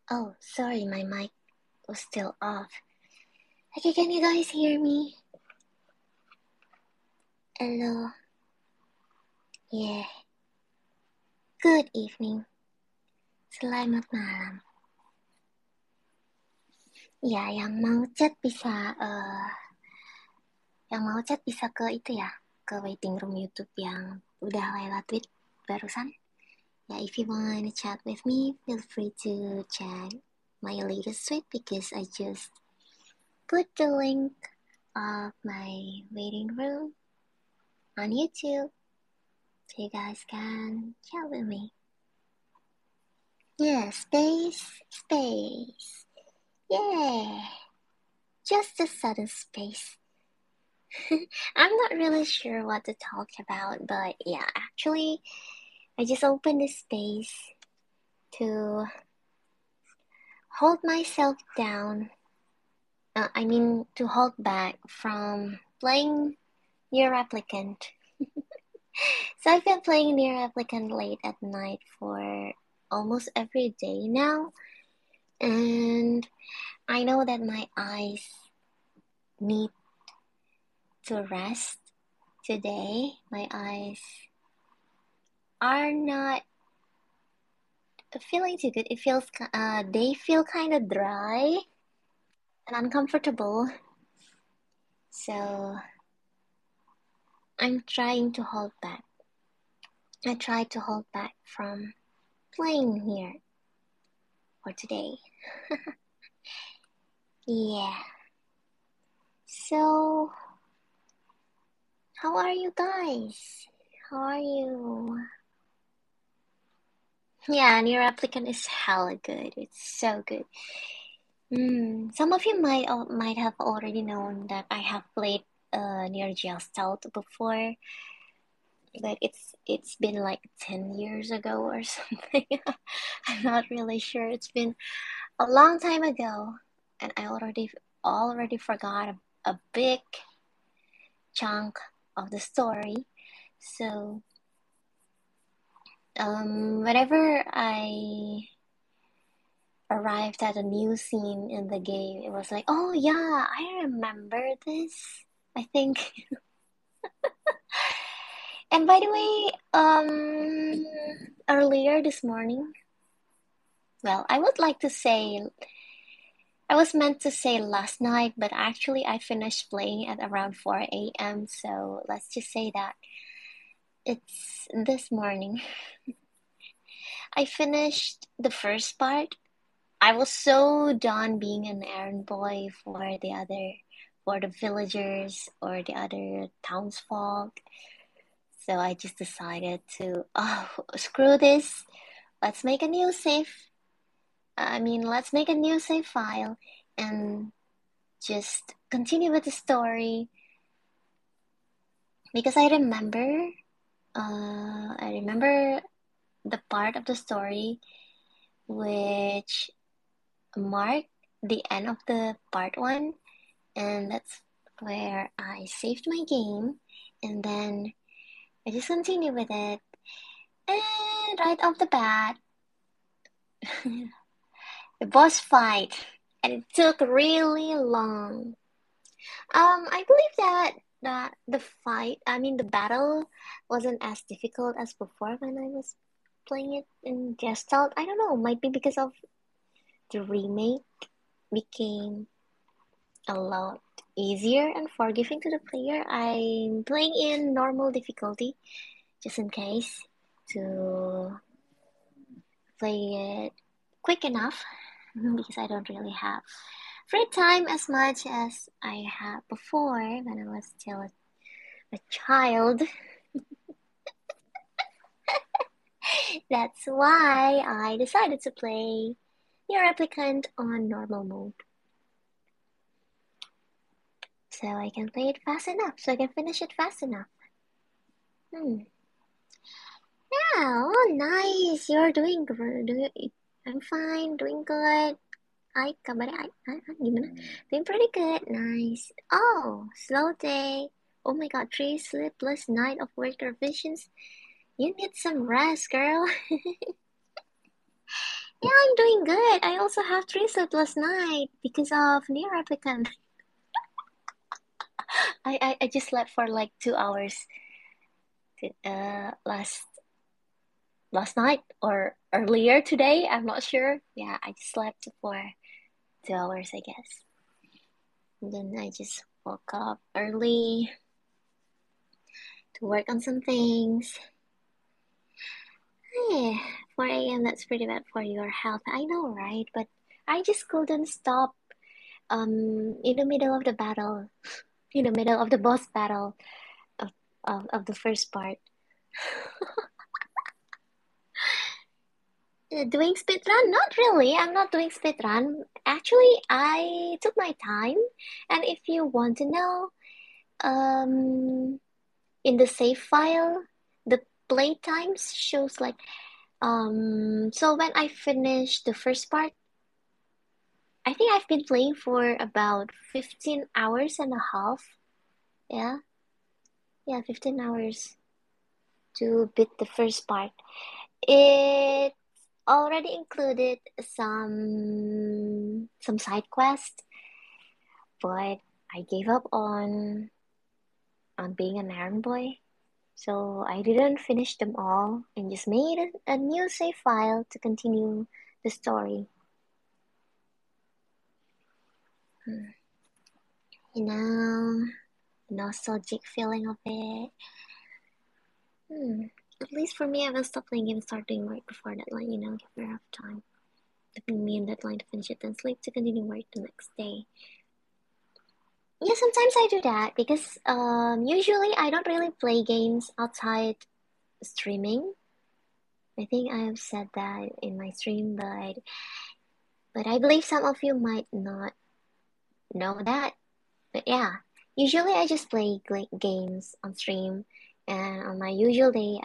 Oh, sorry, my mic was still off. Okay, can you guys hear me? Hello? Yeah. Good evening. Selamat malam. Ya, yang mau chat bisa ke itu ya, ke waiting room YouTube yang udah Laila tweet barusan. Ya, if you wanna chat with me, feel free to check my latest tweet because I just put the link of my waiting room on YouTube so you guys can chat with me. Yeah, space. Yeah, just a sudden space. I'm not really sure what to talk about, but yeah, actually, I just opened this space to hold myself down. To hold back from playing Nier Replicant. So I've been playing Nier Replicant late at night for almost every day now, and I know that my eyes need to rest today. My eyes are not feeling too good. They feel kind of dry and uncomfortable. So I'm trying to hold back. I try to hold back from playing here for today. Yeah. So, how are you guys? How are you? Yeah, Nier Replicant is hella good. It's so good. Some of you might have already known that I have played Nier Gestalt before, but it's been like 10 years ago or something. I'm not really sure. It's been a long time ago, and I already forgot a big chunk of the story. So whenever I arrived at a new scene in the game, it was like, oh yeah, I remember this. I think. And by the way, earlier this morning, well, I was meant to say last night, but actually I finished playing at around 4 a.m. So let's just say that it's this morning. I finished the first part. I was so done being an errand boy for the villagers or the other townsfolk. So I just decided to, oh, screw this. Let's make a new save. Let's make a new save file and just continue with the story because I remember the part of the story which marked the end of the part one, and that's where I saved my game, and then I just continue with it, and right off the bat, the boss fight, and it took really long. I believe that the battle wasn't as difficult as before when I was playing it in Gestalt. I don't know, might be because of the remake became a lot easier and forgiving to the player. I'm playing in normal difficulty just in case to play it quick enough because I don't really have free time as much as I had before when I was still a child. That's why I decided to play Nier Replicant on normal mode. So I can play it fast enough, so I can finish it fast enough. Yeah, oh nice. You're doing good. I'm fine, doing good. Ay, kabarnya gimana? Doing pretty good, nice. Oh, slow day. Oh my god, 3 sleepless night of work revisions. You need some rest, girl. Yeah, I'm doing good. I also have three sleep last night because of Near Replicant. I just slept for like 2 hours last night or earlier today. I'm not sure. Yeah, I just slept for 2 hours, I guess. And then I just woke up early to work on some things. Hey, 4 a.m. That's pretty bad for your health. I know, right? But I just couldn't stop in the middle of the battle, in the middle of the boss battle of of the first part. Doing speed run? Not really. I'm not doing speed run. Actually, I took my time, and if you want to know, um, in the save file, the play times shows like So when I finished the first part, I think I've been playing for about 15 hours and a half. Yeah, yeah, 15 hours to beat the first part. It already included some side quests, but I gave up on being an errand boy. So I didn't finish them all and just made a new save file to continue the story. Hmm. You know, nostalgic feeling of it. Hmm. At least for me, I will stop playing games starting right before deadline, give me enough time. Between me and deadline to finish it, then sleep to continue work the next day. Yeah, sometimes I do that because usually I don't really play games outside streaming. I think I have said that in my stream, but I believe some of you might not know that. But yeah, usually I just play games on stream, and on my usual day,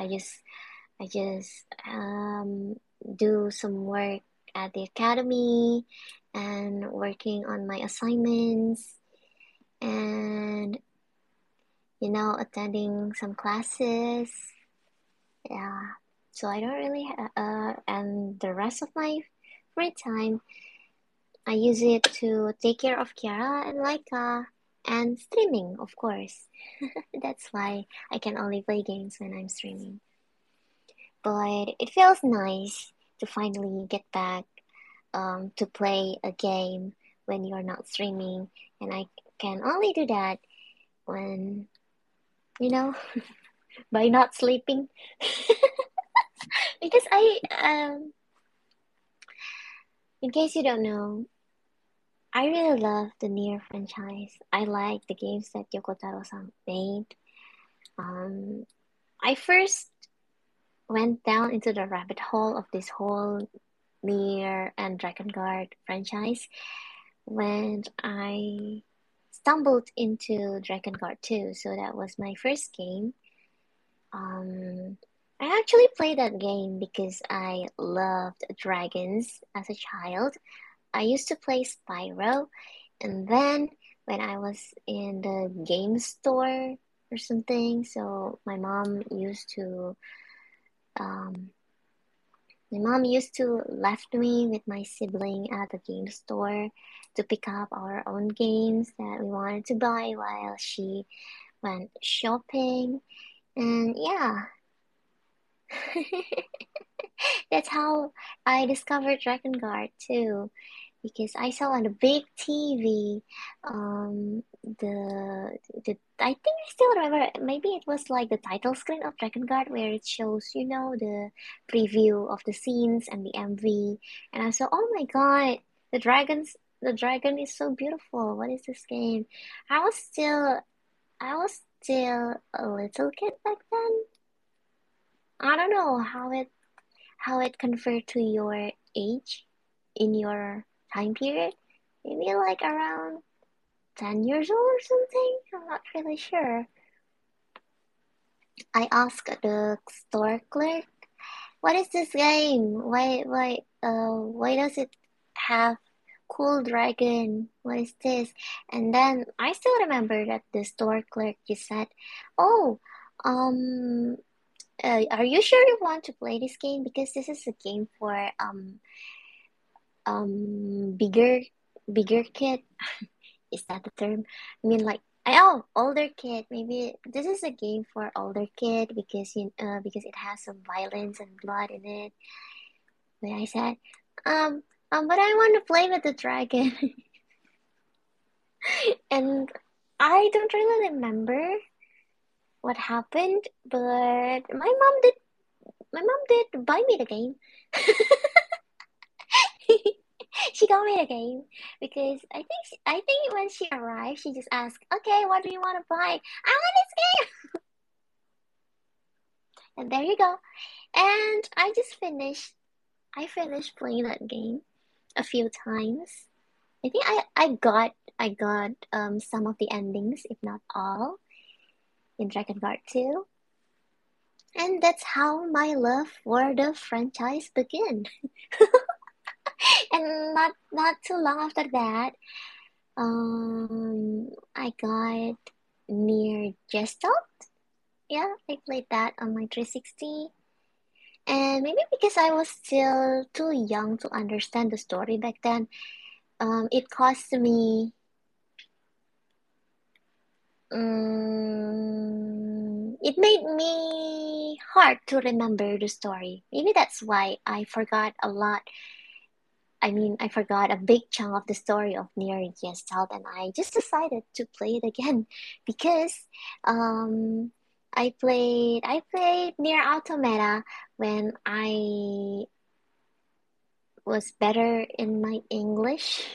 I just do some work at the academy and working on my assignments and attending some classes. Yeah, so I don't really and the rest of my free time I use it to take care of Kiara and Laika and streaming, of course. That's why I can only play games when I'm streaming. But it feels nice to finally get back to play a game when you're not streaming, and I can only do that when, you know, by not sleeping. Because in case you don't know, I really love the Nier franchise. I like the games that Yoko Taro-san made. Um, I first went down into the rabbit hole of this whole Nier and Dragon Guard franchise when I stumbled into Dragon Guard 2. So that was my first game. Um, I actually played that game because I loved dragons as a child. I used to play Spyro, and then when I was in the game store or something, so um, my mom used to left me with my sibling at the game store to pick up our own games that we wanted to buy while she went shopping. And yeah, that's how I discovered Dragon Guard too, because I saw on the big TV, I think I still remember. Maybe it was like the title screen of Dragon Guard where it shows, the preview of the scenes and the MV, and I saw, oh my God, the dragon is so beautiful. What is this game? I was still, I was still a little kid back then. I don't know how it convert to your age in your time period. Maybe like around 10 years old or something. I'm not really sure. I asked the store clerk, "What is this game? Why does it have cool dragon? What is this?" And then I still remember that the store clerk just said, "Oh, are you sure you want to play this game? Because this is a game for bigger kid. Is that the term? I mean, like, older kid. Maybe this is a game for older kid because it has some violence and blood in it. But I said, um, but I want to play with the dragon, and I don't really remember what happened, but My mom did buy me the game. She got me the game because I think when she arrived, she just asked, "Okay, what do you want to buy?" I want this game, and there you go. And I finished playing that game a few times. I think I got some of the endings, if not all, in Dragon Guard 2. And that's how my love for the franchise began. And not too long after that, I got near Gestalt. Yeah, I played that on my 360. And maybe because I was still too young to understand the story back then, it cost me. It made me hard to remember the story. Maybe that's why I forgot a lot. I mean, I forgot a big chunk of the story of Near Gestalt, and I just decided to play it again because um, I played Near Automata when I was better in my English.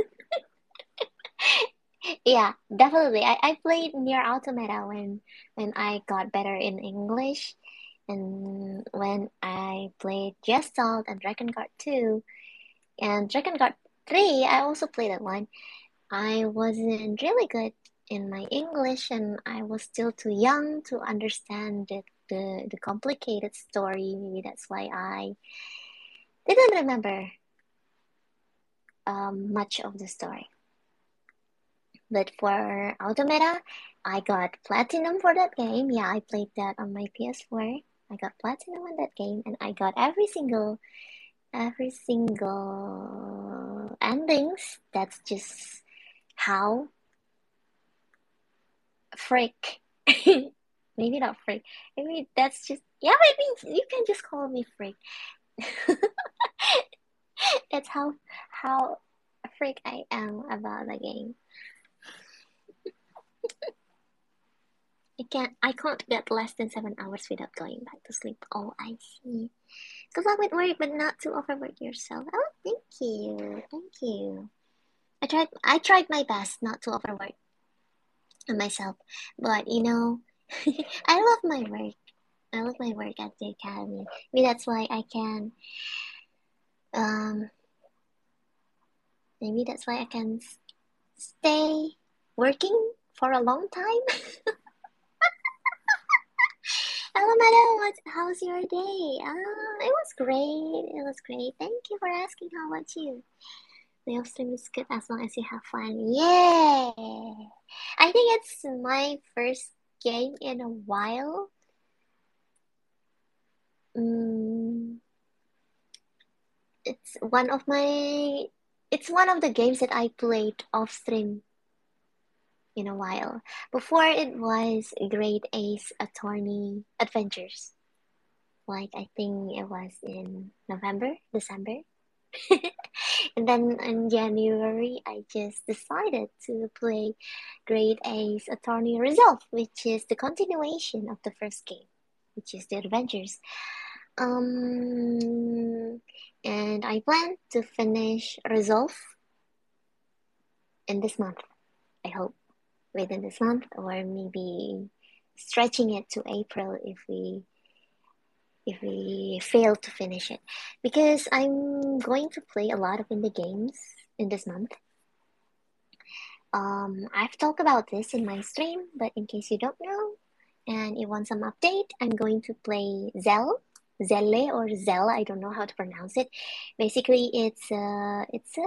Yeah, definitely. I played Near Automata when I got better in English, and when I played Gestalt and Dragon Guard 2 and Dragon Guard 3, I also played that one. I wasn't really good in my English, and I was still too young to understand the complicated story. Maybe that's why I didn't remember much of the story. But for Automata, I got platinum for that game. Yeah, I played that on my PS4. I got platinum on that game, and I got every single endings. That's just how Frick. Maybe not Frick. Maybe that's just yeah, maybe you can just call me Frick. That's how freak I am about the game. I can't get less than 7 hours without going back to sleep. Oh, I see. Good luck with work, but not to overwork yourself. Oh, thank you. Thank you. I tried my best not to overwork myself. But I love my work. I love my work at the academy. Maybe that's why I can um maybe that's why I can stay working for a long time. Hello, madam. How's your day? It was great. It was great. Thank you for asking. How about you? The stream is good as long as you have fun. Yeah. I think it's my first game in a while. Mm, it's one of my. It's one of the games that I played off stream in a while. Before it was Great Ace Attorney Adventures. Like I think it was in November, December. And then in January, I just decided to play Great Ace Attorney Resolve, which is the continuation of the first game, which is the Adventures. And I plan to finish Resolve in this month. I hope within this month, or maybe stretching it to April if we fail to finish it, because I'm going to play a lot of indie games in this month. I've talked about this in my stream, but in case you don't know and you want some update, I'm going to play Zelle or Zell. I don't know how to pronounce it. Basically, it's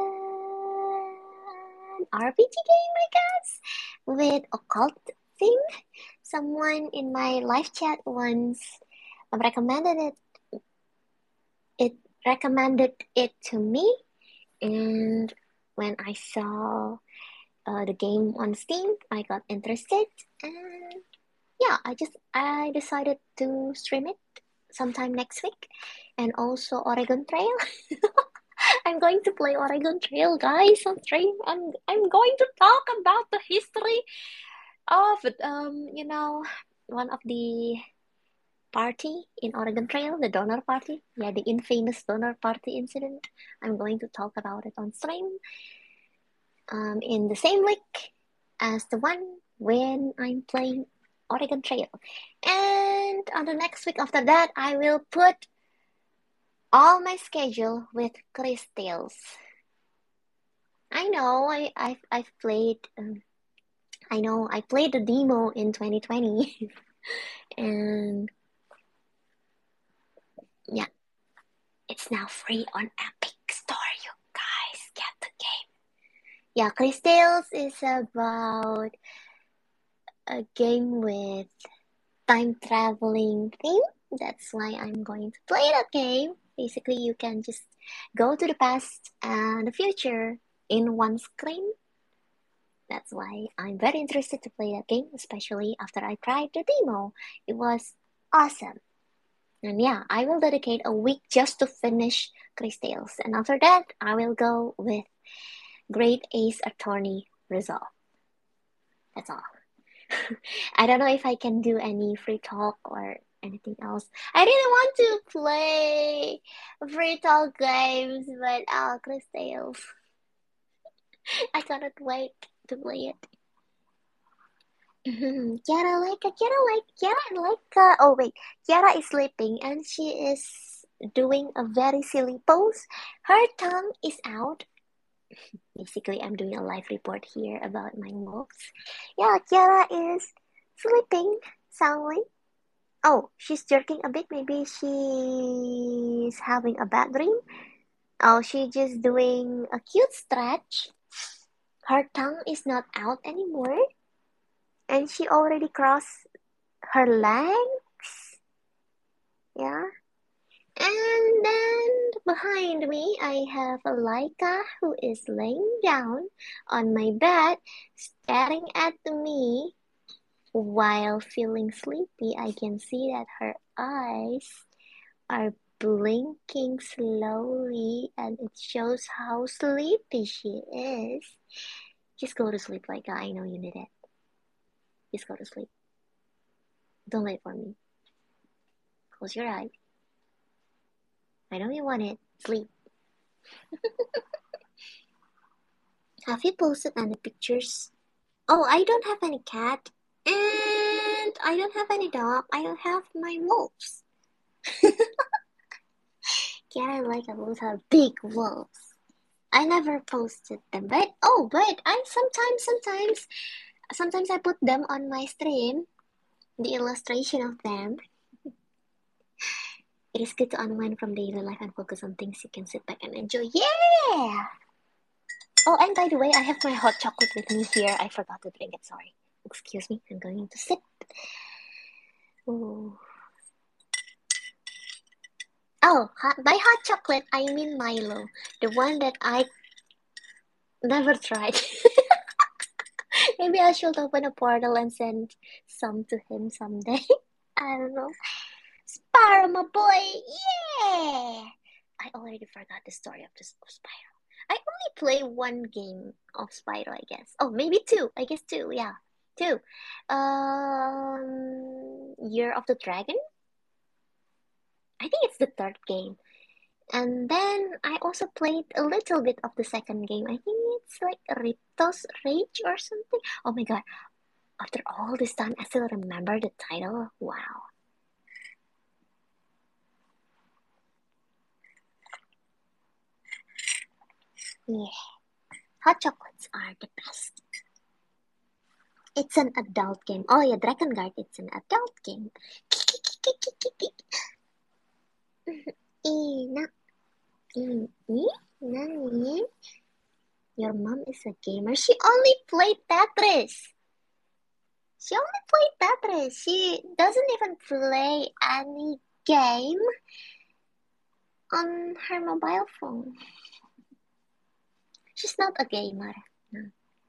an RPG game, I guess, with occult theme. Someone in my live chat once recommended it. It recommended it to me, And when I saw the game on Steam, I got interested, and yeah, I decided to stream it sometime next week, and also Oregon Trail. I'm going to play Oregon Trail, guys, on stream. I'm going to talk about the history of one of the party in Oregon Trail, the donor party. Yeah, the infamous donor party incident. I'm going to talk about it on stream in the same week as the one when I'm playing Oregon Trail. And on the next week after that, I will put all my schedule with Chris Tales. I know I've played. I know I played the demo in 2020, and yeah, it's now free on Epic Store. You guys get the game. Yeah, Chris Tales is about a game with time traveling theme. That's why I'm going to play that game. Basically, you can just go to the past and the future in one screen. That's why I'm very interested to play that game, especially after I tried the demo. It was awesome. And yeah, I will dedicate a week just to finish Chris Tales. And after that, I will go with Great Ace Attorney Resolve. That's all. I don't know if I can do any free talk or anything else. I really want to play free talk games, but Chris Tales. I cannot wait to play it. Oh wait, Kiara is sleeping and she is doing a very silly pose. Her tongue is out. Basically, I'm doing a live report here about my wolves. Yeah, Kiara is sleeping soundly. Oh, she's jerking a bit. Maybe she's having a bad dream. Oh, she's just doing a cute stretch. Her tongue is not out anymore. And she already crossed her legs. Yeah. And then behind me, I have a Laika who is laying down on my bed, staring at me. While feeling sleepy, I can see that her eyes are blinking slowly, and it shows how sleepy she is. Just go to sleep, Laika. I know you need it. Just go to sleep. Don't wait for me. Close your eyes. I know you want it. Sleep. Have you posted any pictures? Oh, I don't have any cat. And I don't have any dog. I don't have my wolves. Kiara like a little big wolves. I never posted them, but I sometimes I put them on my stream, the illustration of them. It is good to unwind from daily life and focus on things you can sit back and enjoy. Yeah! Oh, and by the way, I have my hot chocolate with me here. I forgot to drink it, sorry. Excuse me, I'm going to sip. Ooh. Oh, by hot chocolate, I mean Milo. The one that I never tried. Maybe I should open a portal and send some to him someday. I don't know. Spyro, my boy! Yeah! I already forgot the story of Spyro. I only play one game of Spyro, I guess. Oh, maybe two. I guess two, yeah. Two. Year of the Dragon? I think it's the third game. And then I also played a little bit of the second game. I think it's like Ripto's Rage or something. Oh my god. After all this time, I still remember the title. Wow. Yeah. Hot chocolates are the best. It's an adult game. Oh yeah, Dragon Guard, it's an adult game. Ina. Nani? Your mom is a gamer. She only played Tetris. She only played Tetris. She doesn't even play any game on her mobile phone. She's not a gamer. No.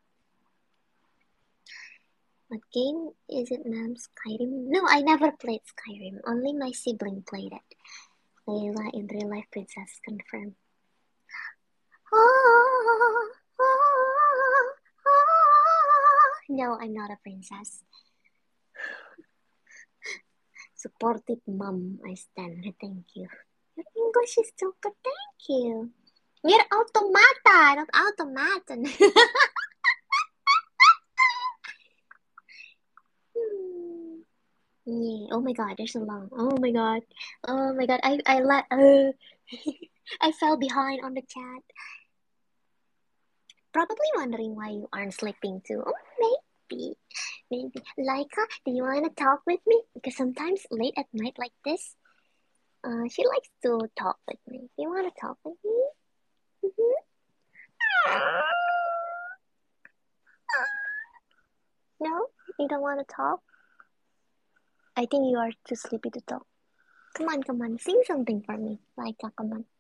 What game is it, ma'am? Skyrim? No, I never played Skyrim. Only my sibling played it. Layla in real life princess confirmed. No, I'm not a princess. Supportive mom, I stand. Thank you. Your English is so good. Thank you. You're automata, not automaton. Yeah. Oh my god, there's a long. Oh my god. Oh my god. I let I fell behind on the chat. Probably wondering why you aren't sleeping too. Oh, maybe. Maybe. Laika, do you wanna talk with me? Because sometimes late at night like this, she likes to talk with me. Do you wanna talk with me? No? You don't wanna talk? I think you are too sleepy to talk. Come on, sing something for me. Laika, come on.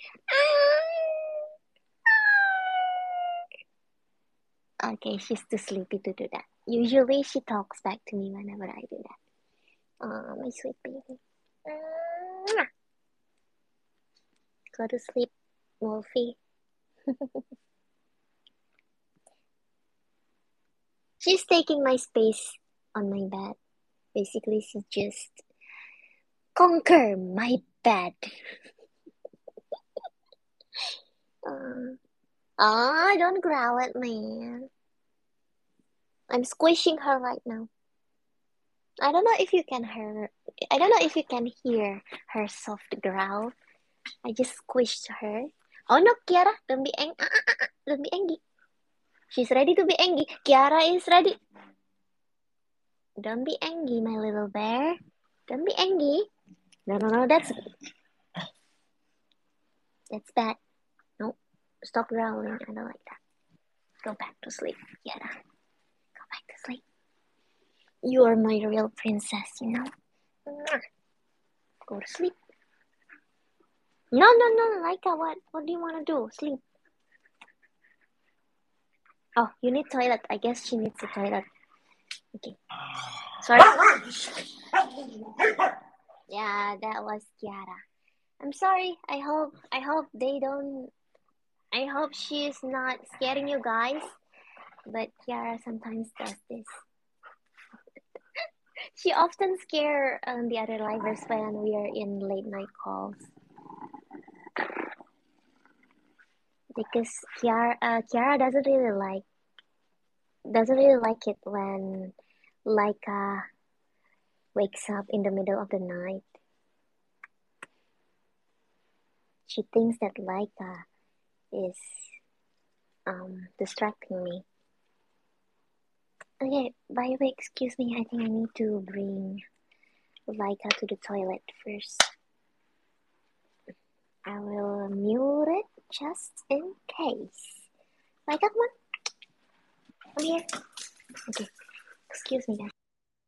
Okay, she's too sleepy to do that. Usually she talks back to me whenever I do that. Oh, my sweet baby. Go to sleep, Wolfie. She's taking my space on my bed. Basically, she just conquer my bed. Don't growl at me. I'm squishing her right now. I don't know if you can hear. I don't know if you can hear her soft growl. I just squished her. Oh no, Kiara, don't be don't be angry. She's ready to be angry. Kiara is ready. Don't be angry, my little bear. Don't be angry. No, that's bad. No, stop growling. I don't like that. Go back to sleep, Kiara. Go back to sleep. You are my real princess, you know. Go to sleep. No, Laika, what do you want to do? Sleep. Oh, you need toilet. I guess she needs a toilet. Okay. Sorry. Yeah, that was Kiara. I'm sorry. I hope they don't. I hope she's not scaring you guys. But Kiara sometimes does this. She often scare the other livers when we are in late night calls. Because Kiara doesn't really like it when Laika wakes up in the middle of the night. She thinks that Laika is distracting me. Okay, by the way, excuse me, I think I need to bring Laika to the toilet first. I will mute it just in case. Laika, come on. Come here. Okay, excuse me guys.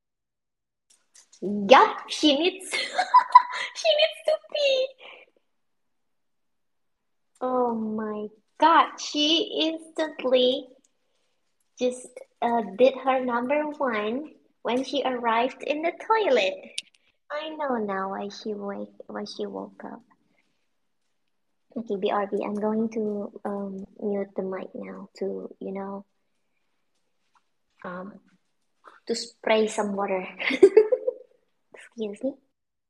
Yup, she needs she needs to pee. Oh my god, she instantly just did her number one when she arrived in the toilet. I know now why she woke up. Okay, BRB, I'm going to mute the mic now to um to spray some water. Excuse me.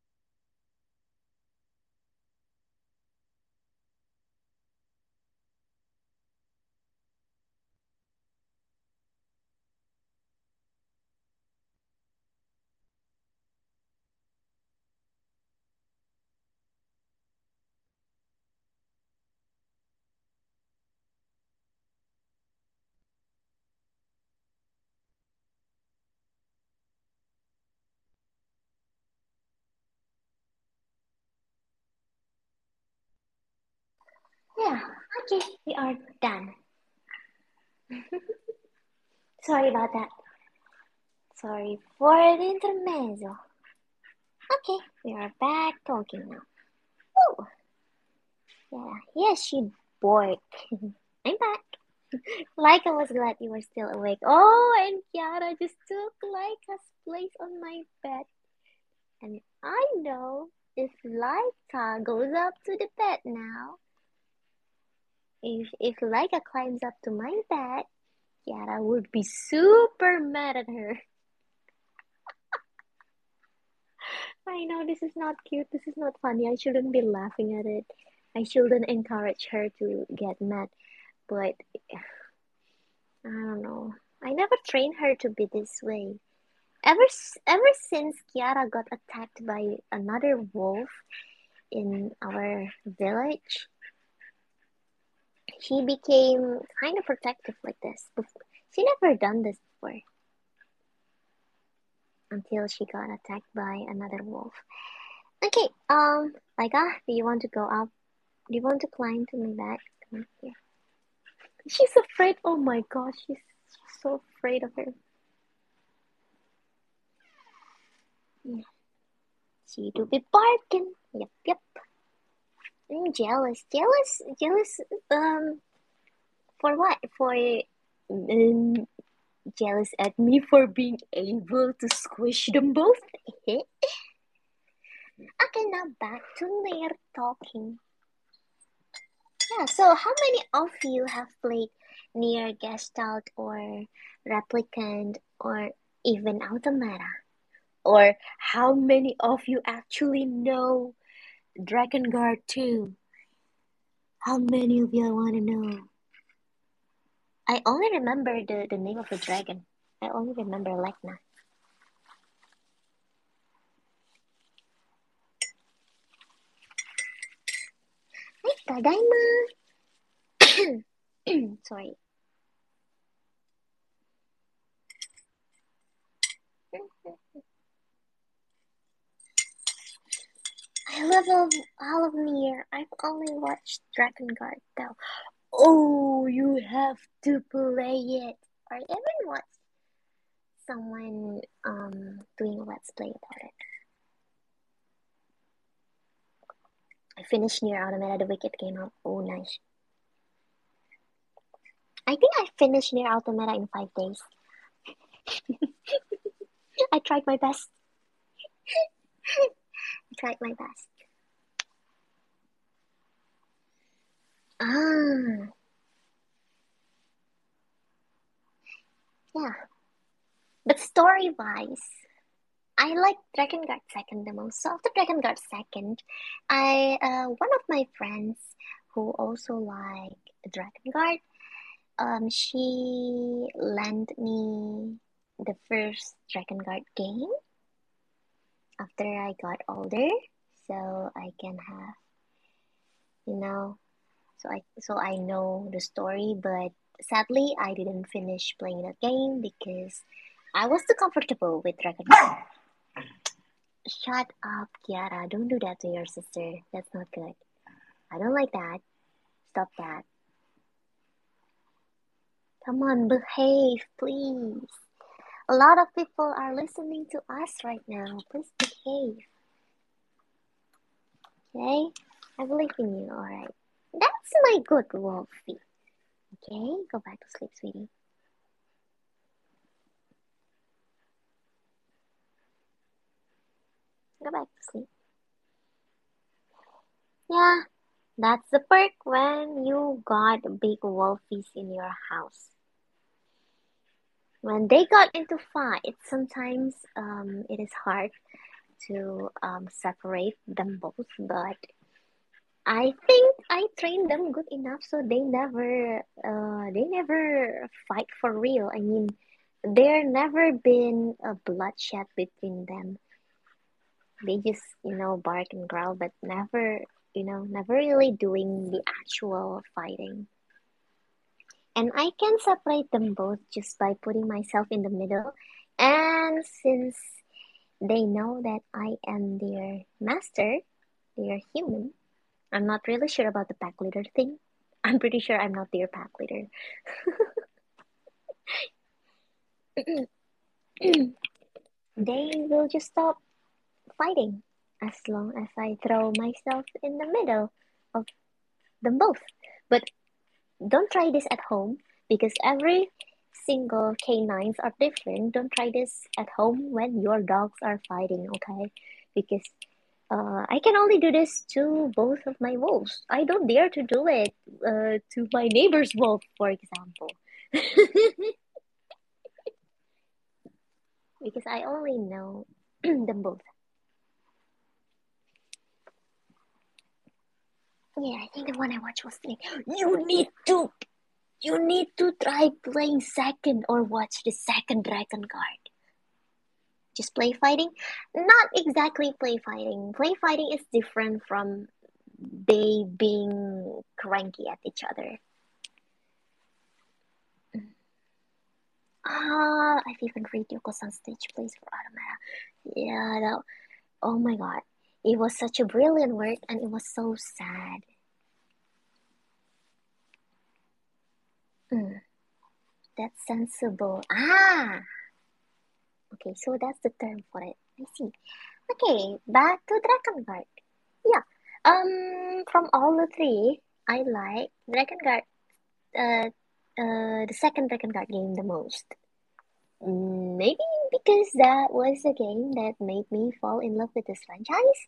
Yeah, okay, we are done. Sorry about that. Sorry for the intermezzo. Okay, we are back talking now. Oh, yeah, yes, she bored. I'm back. Laika was glad you were still awake. Oh, and Kiara just took Laika's place on my bed. And I know if Laika goes up to the bed now, if Laika climbs up to my bed, Kiara would be super mad at her. I know this is not cute. This is not funny. I shouldn't be laughing at it. I shouldn't encourage her to get mad. But I don't know. I never trained her to be this way. Ever since Kiara got attacked by another wolf in our village, she became kind of protective like this. She never done this before until she got attacked by another wolf. Okay, Laika, do you want to go up? Do you want to climb to my back? Come here. She's afraid. Oh my gosh, she's so afraid of her. Yeah. She do be barking. Yep, yep. Jealous, jealous, jealous. For what? For jealous at me for being able to squish them both. Okay, now back to Nair talking. Yeah, so how many of you have played Nier Gestalt or Replicant or even Automata? Or how many of you actually know Drakengard 2? How many of you want to know? I only remember the name of the dragon. I only remember Lekna. Ay, tadaima! Sorry. I love all of Nier. I've only watched Drakengard though. Oh, you have to play it. I even watched someone doing a let's play about it. I finished Nier Automata the week it came out. Oh, nice. I think I finished Nier Automata in 5 days. I tried my best. I tried my best. Ah, yeah. But story-wise, I like Drakengard Second the most. So after Drakengard Second, one of my friends who also like Drakengard, she lent me the first Drakengard game after I got older, so I can have, you know, so I know the story. But sadly, I didn't finish playing that game because I was too comfortable with Drakengard. Shut up, Kiara. Don't do that to your sister. That's not good. I don't like that. Stop that. Come on, behave, please. A lot of people are listening to us right now. Please behave. Okay? I believe in you, alright? That's my good Wolfie. Okay? Go back to sleep, sweetie. Go back to sleep. Yeah, that's the perk when you got big Wolfies in your house. When they got into fights, sometimes it is hard to separate them both, but I think I trained them good enough so they never fight for real. I mean, there never been a bloodshed between them. They just, bark and growl, but never really doing the actual fighting. And I can separate them both just by putting myself in the middle. And since they know that I am their master, their human, I'm not really sure about the pack leader thing. I'm pretty sure I'm not their pack leader. They will just stop fighting as long as I throw myself in the middle of them both. But don't try this at home because every single canines are different. Don't try this at home when your dogs are fighting, okay? Because I can only do this to both of my wolves. I don't dare to do it to my neighbor's wolf, for example, because I only know them both. Yeah, I think the one I watched was like, you need to try playing second or watch the second Dragon Guard. Just play fighting? Not exactly play fighting. Play fighting is different from they being cranky at each other. I've even read Yoko-san stage plays for Automata. Yeah, that, oh my god. It was such a brilliant work and it was so sad. Mm, that's sensible. Okay, so that's the term for it. I see. Okay, back to Dragon Guard. Yeah. From all the three, I like Dragon Guard, uh, the second Dragon Guard game the most. Maybe because that was a game that made me fall in love with this franchise.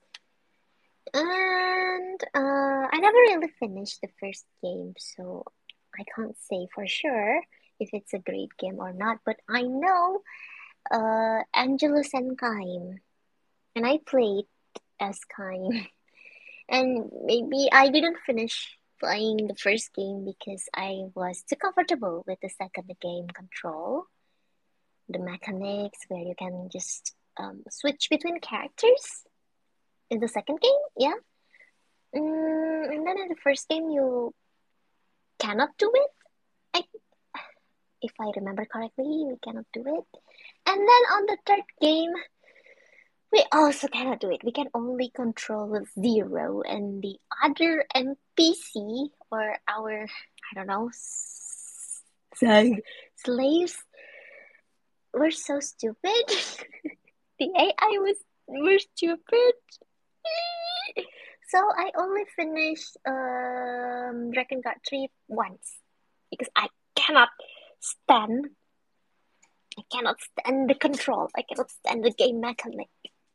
And I never really finished the first game, so I can't say for sure if it's a great game or not. But I know Angelus and Kaim, and I played as Kaim. And maybe I didn't finish playing the first game because I was too comfortable with the second game control, the mechanics where you can just switch between characters in the second game. Yeah. And then in the first game, you cannot do it. I, if I remember correctly, we cannot do it. And then on the third game, we also cannot do it. We can only control Zero and the other NPC or our, I don't know, slaves were so stupid. The AI was were stupid. So I only finished Dragon Guard 3 once because cannot stand I cannot stand the control. I cannot stand the game mechanic.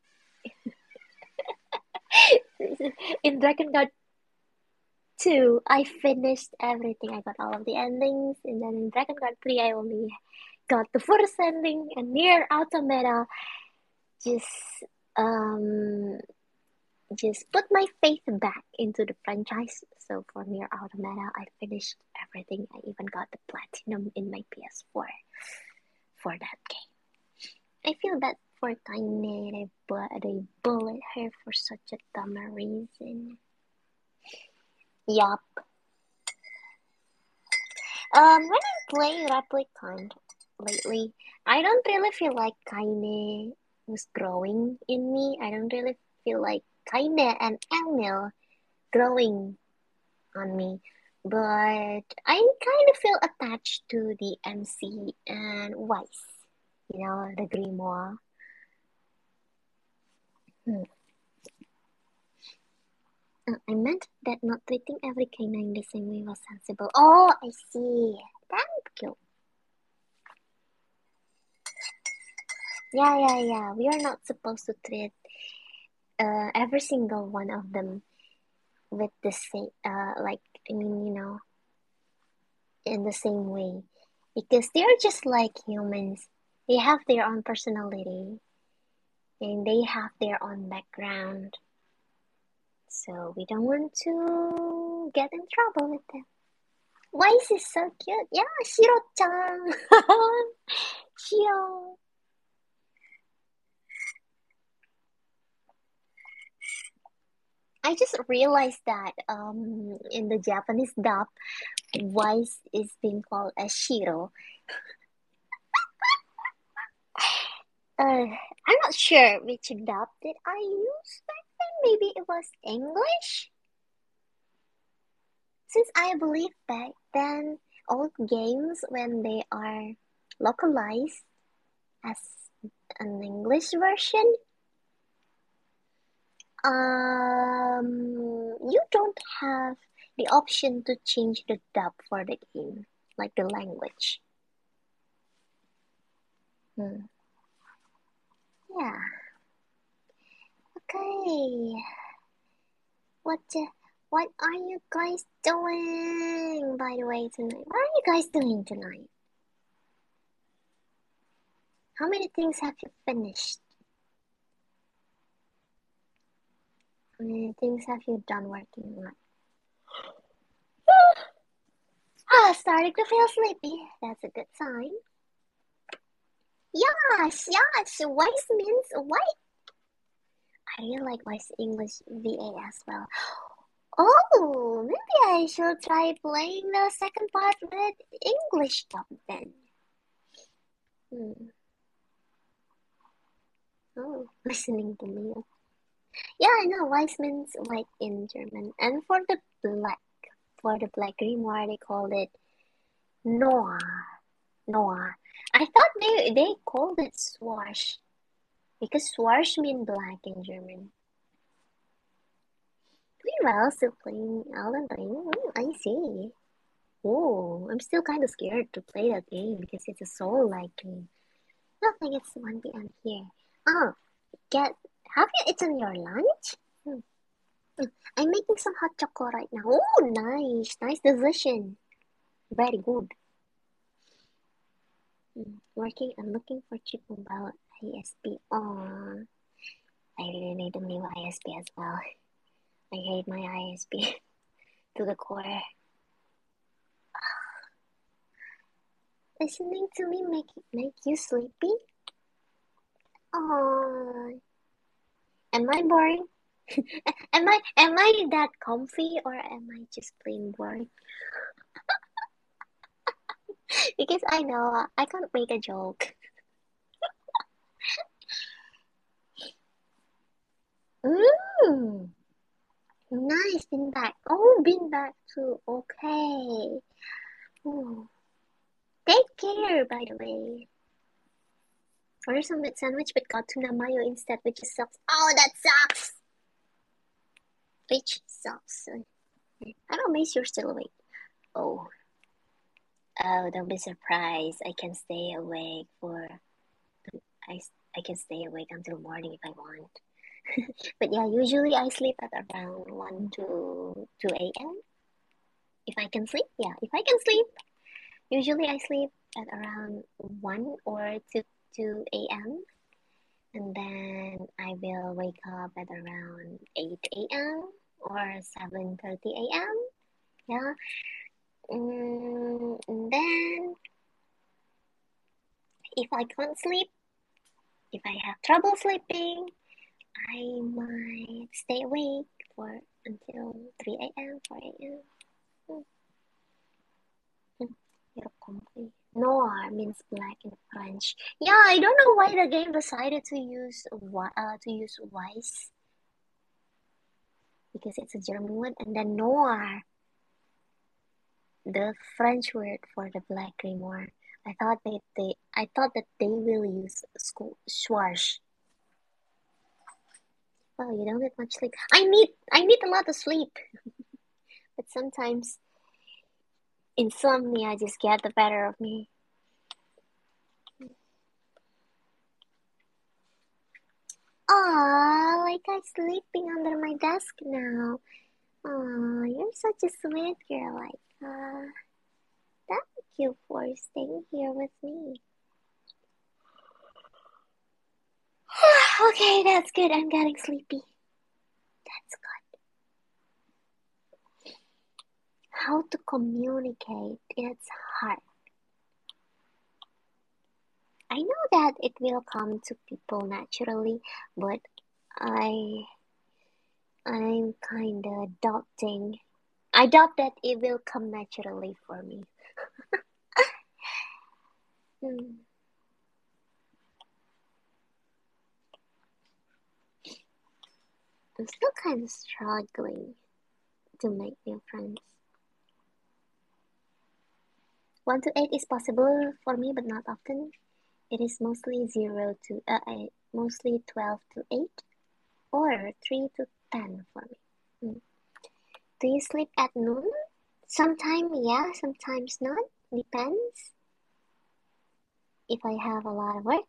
In Dragon Guard 2, I finished everything. I got all of the endings, and then in Dragon Guard 3, I only got the first ending, and Nier Automata just um just put my faith back into the franchise. So for Nier Automata, I finished everything. I even got the platinum in my PS4 for that game. I feel bad for Kaine. They bullied her for such a dumb reason. Yup. When I play Replicant lately, I don't really feel like Kaine was growing in me. I don't really feel like Kaine and Emil growing on me. But I kind of feel attached to the MC and Weiss. You know, the Grimoire. Hmm. I meant that not treating every canine the same way was sensible. Oh, I see. Thank you. Yeah. We are not supposed to treat every single one of them with the same, I mean, in the same way. Because they're just like humans. They have their own personality and they have their own background. So we don't want to get in trouble with them. Why is he so cute? Yeah, Shiro-chan. Shiro. I just realized that in the Japanese dub, Wise is being called as Shiro. I'm not sure which dub did I use back then. Maybe it was English. Since I believe back then, old games when they are localized as an English version, you don't have the option to change the dub for the game, like the language. Hmm. Yeah. Okay. What what are you guys doing, by the way, tonight? What are you guys doing tonight? How many things have you finished? How many things have you done working on? Starting to feel sleepy. That's a good sign. Yes, yes. Wise means what? I really like Wise English VA as well. Oh, maybe I should try playing the second part with English dub then. Hmm. Oh, listening to me. Yeah, I know. Wise means white in German. And for the black grimoire, they called it Noir. Noir. I thought they called it Swash because Swash mean black in German. Meanwhile, still playing Elden Ring. I see. Oh, I'm still kind of scared to play that game because it's a soul-like game. I think it's 1 p.m. here. Oh, get have you eaten your lunch? Hmm. I'm making some hot chocolate right now. Oh, nice decision. Very good. Working and looking for cheap mobile ISP. Oh, I really need a new ISP as well. I hate my ISP to the core. Listening to me make you sleepy? Oh, am I boring? Am I that comfy or am I just plain boring? Because I know I can't make a joke. Mmm, nice, been back. Oh, been back too. Okay. Ooh. Take care, by the way. Order some meat sandwich but got tuna mayo instead, which sucks. Oh, that sucks! Which sucks. I don't miss you're still awake. Oh. Oh, don't be surprised. I, I can stay awake until morning if I want. But yeah, usually I sleep at around 1 to 2 a.m. If I can sleep, yeah. If I can sleep, usually I sleep at around 1 or 2 a.m. And then I will wake up at around 8 a.m. or 7:30 a.m. Yeah. And then if I can't sleep, if I have trouble sleeping, I might stay awake for until 3 a.m., 4 a.m. Mm, You're comfy. Noir means black in French. Yeah, I don't know why the game decided to use Weiss because it's a German word, and then Noir, the French word for the black grimoire. I thought that they will use Schwarz. Well, you don't get much sleep. I need a lot of sleep, but sometimes insomnia just get the better of me. Aw, like I'm sleeping under my desk now. Aw, you're such a sweet girl. Thank you for staying here with me. Okay, that's good. I'm getting sleepy. That's good. How to communicate? It's hard. I know that it will come to people naturally, but I I'm kinda doubting. I doubt that it will come naturally for me. Hmm. I'm still kind of struggling to make new friends. 1 to 8 is possible for me, but not often. It is mostly 12 to 8 or 3 to 10 for me. Hmm. Do you sleep at noon? Sometimes, yeah, sometimes not. Depends. If I have a lot of work,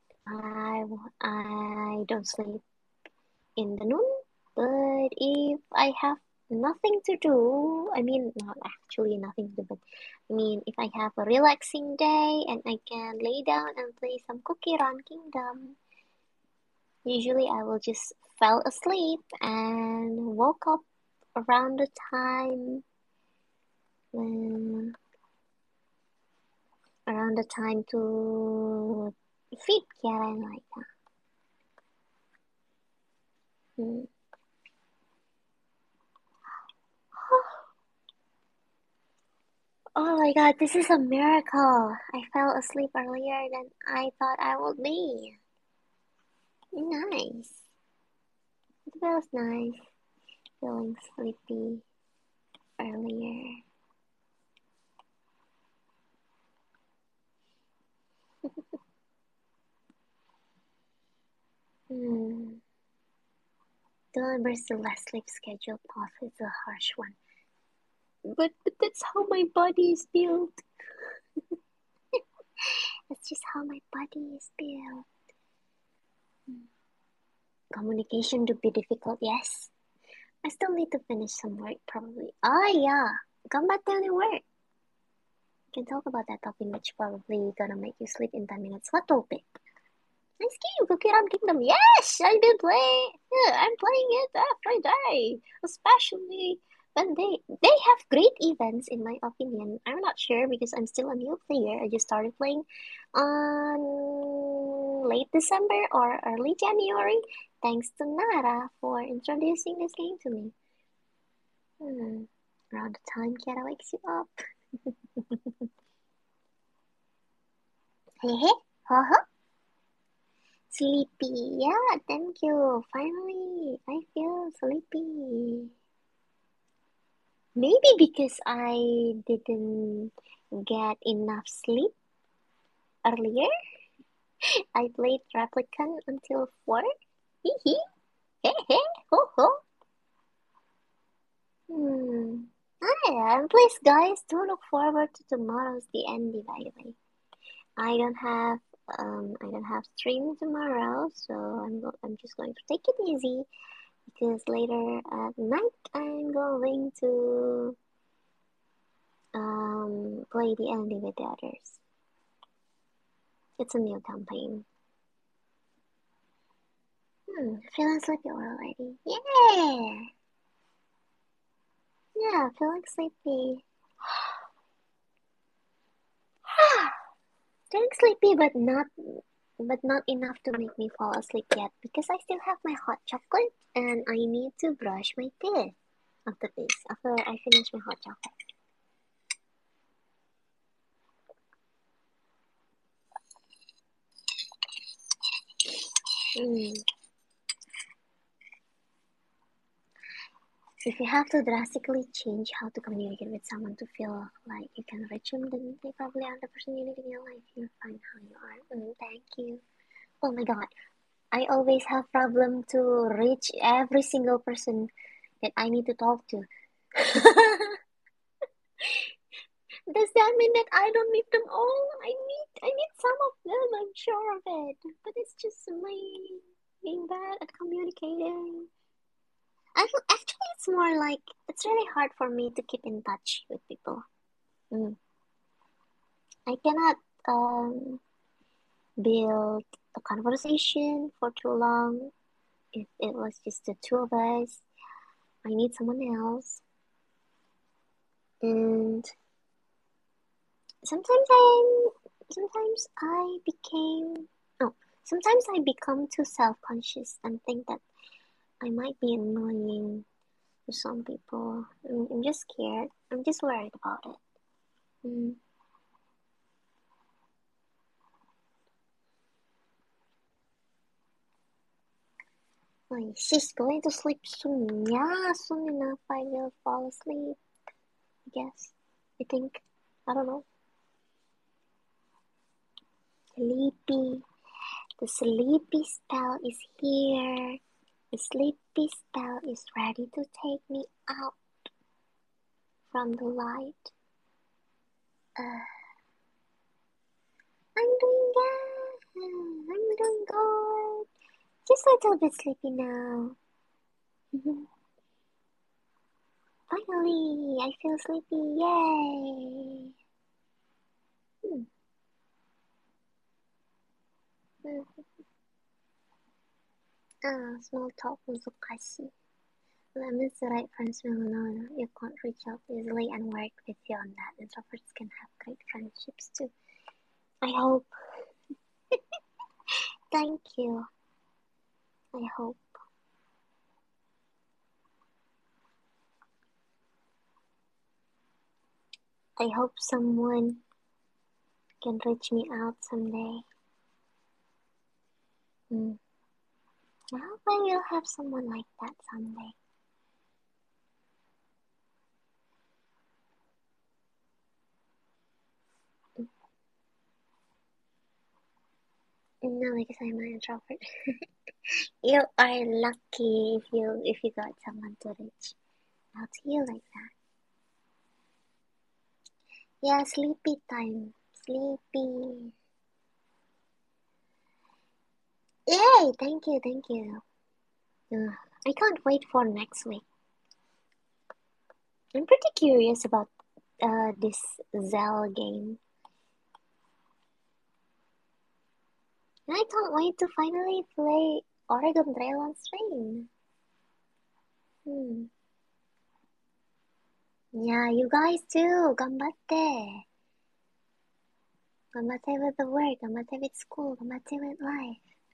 I don't sleep in the noon. But if I have nothing to do, I mean, not actually nothing to do, but I mean, if I have a relaxing day and I can lay down and play some Cookie Run Kingdom, usually I will just fell asleep and woke up around the time uh, around the time to feed Kiara and Laika. Mm. Oh my god, this is a miracle! I fell asleep earlier than I thought I would be. Nice. It feels nice feeling sleepy earlier. Hmm. Deliberate the less sleep schedule path is a harsh one. But that's how my body is built. That's just how my body is built. Communication to be difficult, yes. I still need to finish some work, probably. Ah, yeah. Come back down and work. We can talk about that topic, which probably gonna make you sleep in 10 minutes. What topic? Nice game, Cookie Run Kingdom. Yes, I've been playing. Yeah, I'm playing it every day, especially when they have great events. In my opinion, I'm not sure because I'm still a new player. I just started playing on late December or early January. Thanks to Nara for introducing this game to me. Hmm. Around the time Kiara wakes you up. Hey, hey, ha ha. Sleepy. Yeah, thank you. Finally, I feel sleepy. Maybe because I didn't get enough sleep earlier. I played Replicant until 4. Hee hee. Hey hey. Ho ho. Hmm. Ah, please, guys, do look forward to tomorrow's the ending, by the way. I don't have I don't have stream tomorrow, so I'm just going to take it easy because later at night I'm going to play the ending with the others. It's a new campaign. Feeling sleepy already. Yeah, yeah, feeling sleepy. Feeling sleepy, but not enough to make me fall asleep yet because I still have my hot chocolate and I need to brush my teeth after this. After I finish my hot chocolate. Mm. If you have to drastically change how to communicate with someone to feel like you can reach them, then they probably are the person you need in your life. You're fine how you are. Thank you. Oh my god, I always have problem to reach every single person that I need to talk to. Does that mean that I don't need them all? I need some of them, I'm sure of it. But it's just me being bad at communicating. Actually, it's more like it's really hard for me to keep in touch with people. Mm. I cannot build a conversation for too long if it was just the two of us. I need someone else. And sometimes I became oh sometimes I become too self-conscious and think that I might be annoying to some people. I'm just scared. I'm just worried about it. Mm. Oh, she's going to sleep soon. Yeah, soon enough I will fall asleep. I guess. I think. I don't know. Sleepy. The sleepy spell is here. The sleepy spell is ready to take me out. from the light. I'm doing good. I'm doing good. Just a little bit sleepy now. Finally, I feel sleepy. Yay! Hmm. Small talk untuk kasih. Lemons the right friends will know you can't reach out easily and work with you on that. Introverts can have great friendships too. I hope. Thank you. I hope. I hope someone can reach me out someday. I hope I will have someone like that someday. No, because I'm an introvert. You are lucky if you got someone to reach out to you like that. Yeah, sleepy time. Sleepy. Yay! Thank you, thank you. I can't wait for next week. I'm pretty curious about this Zell game. And I can't wait to finally play Oregon Trail on stream. Yeah, you guys too. Ganbatte. Ganbatte with the work. Ganbatte with school. Ganbatte with life.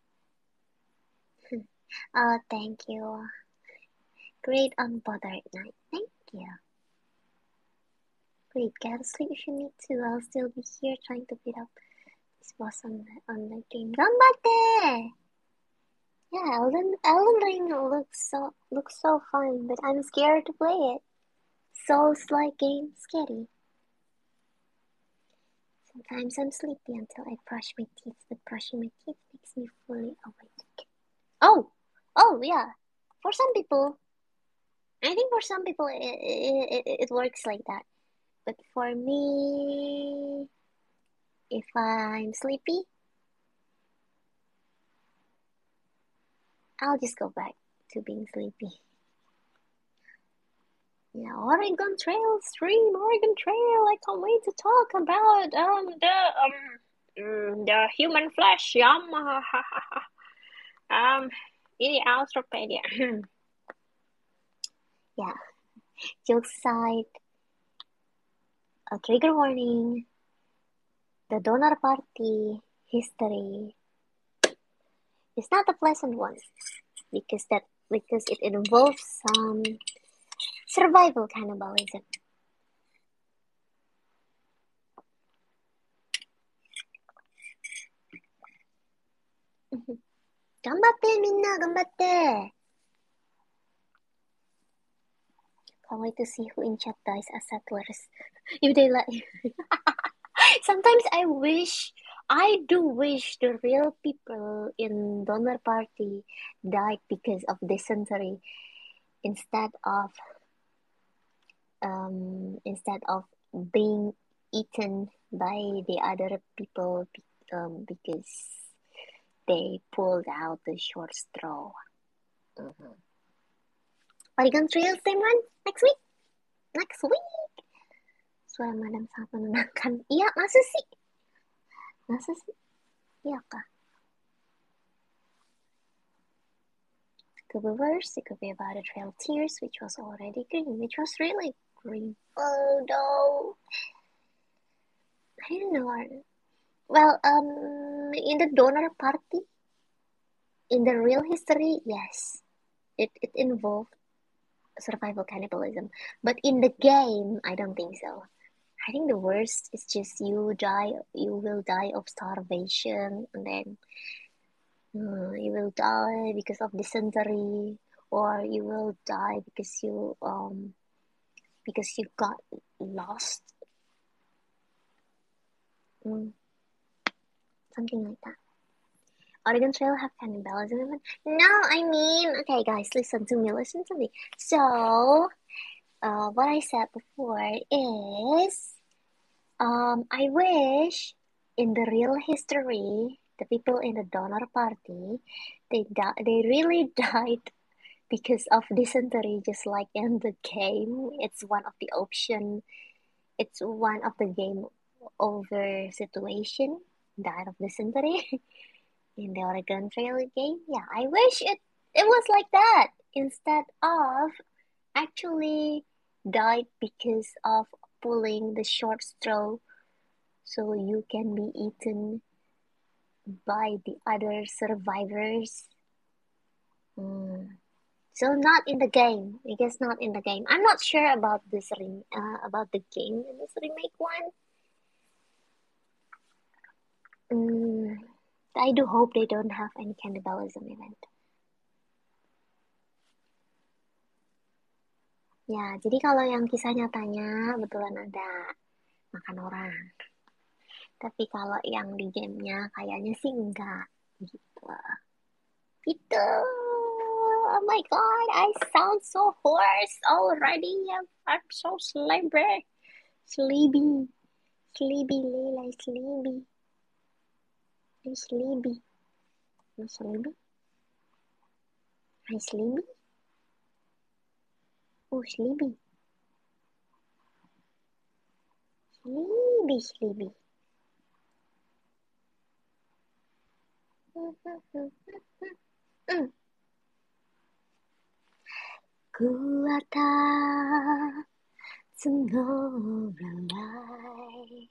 Oh, thank you. Great unbothered night. Thank you. Great, get to sleep if you need to. I'll still be here trying to beat up this boss on the game. Ganbatte! Yeah, Elden Ring looks so fun, but I'm scared to play it. Souls-like game, scary. Sometimes I'm sleepy until I brush my teeth, but brushing my teeth makes me fully awake. Oh yeah. For some people, I think for some people it works like that. But for me, if I'm sleepy, I'll just go back to being sleepy. Yeah, Oregon Trail stream, Oregon Trail. I can't wait to talk about the human flesh. Ini Austropedia. Yeah. Jokes aside, a trigger warning. The donor party history is not a pleasant one because it involves some survival cannibalism. Ganbatte, minna, ganbatte! Can't wait to see who in chat dies as settlers. If they like. Sometimes I do wish the real people in donor party died because of dysentery instead of being eaten by the other people because they pulled out the short straw. Oregon Trail same one next week. Suara madam sangat menenangkan. Iya, masa sih? Iya kah? Could be worse. It could be about a Trail of Tears, which was already green, which was really green. Oh no! I don't know. Well, in the donor party, in the real history, yes, it involved survival cannibalism. But in the game, I don't think so. I think the worst is just you will die of starvation, and then you will die because of dysentery, or you will die because you got lost. Something like that. Oregon Trail have cannibalism? No, I mean, okay, guys, listen to me. So, what I said before is, I wish in the real history, the people in the donor party, they really died because of dysentery, just like in the game. It's one of the option. It's one of the game over situation. Died of dysentery in the Oregon Trail game. Yeah, I wish it was like that instead of actually died because of pulling the short straw so you can be eaten by the other survivors. Mm. So not in the game. I guess not in the game. I'm not sure about about the game in this remake one. Mm, I do hope they don't have any cannibalism event. Ya, jadi kalau yang kisah nyatanya betulan ada makan orang. Tapi kalau yang di gamenya kayaknya sih enggak gitu. Gitu. Oh my god, I sound so hoarse already. I'm so sleepy. Sleepy. Sleepy, Leila, sleepy. I'm sleepy. I'm sleepy. I'm sleepy. Oh, sleepy. Sleepy, sleepy. Kuataつのらない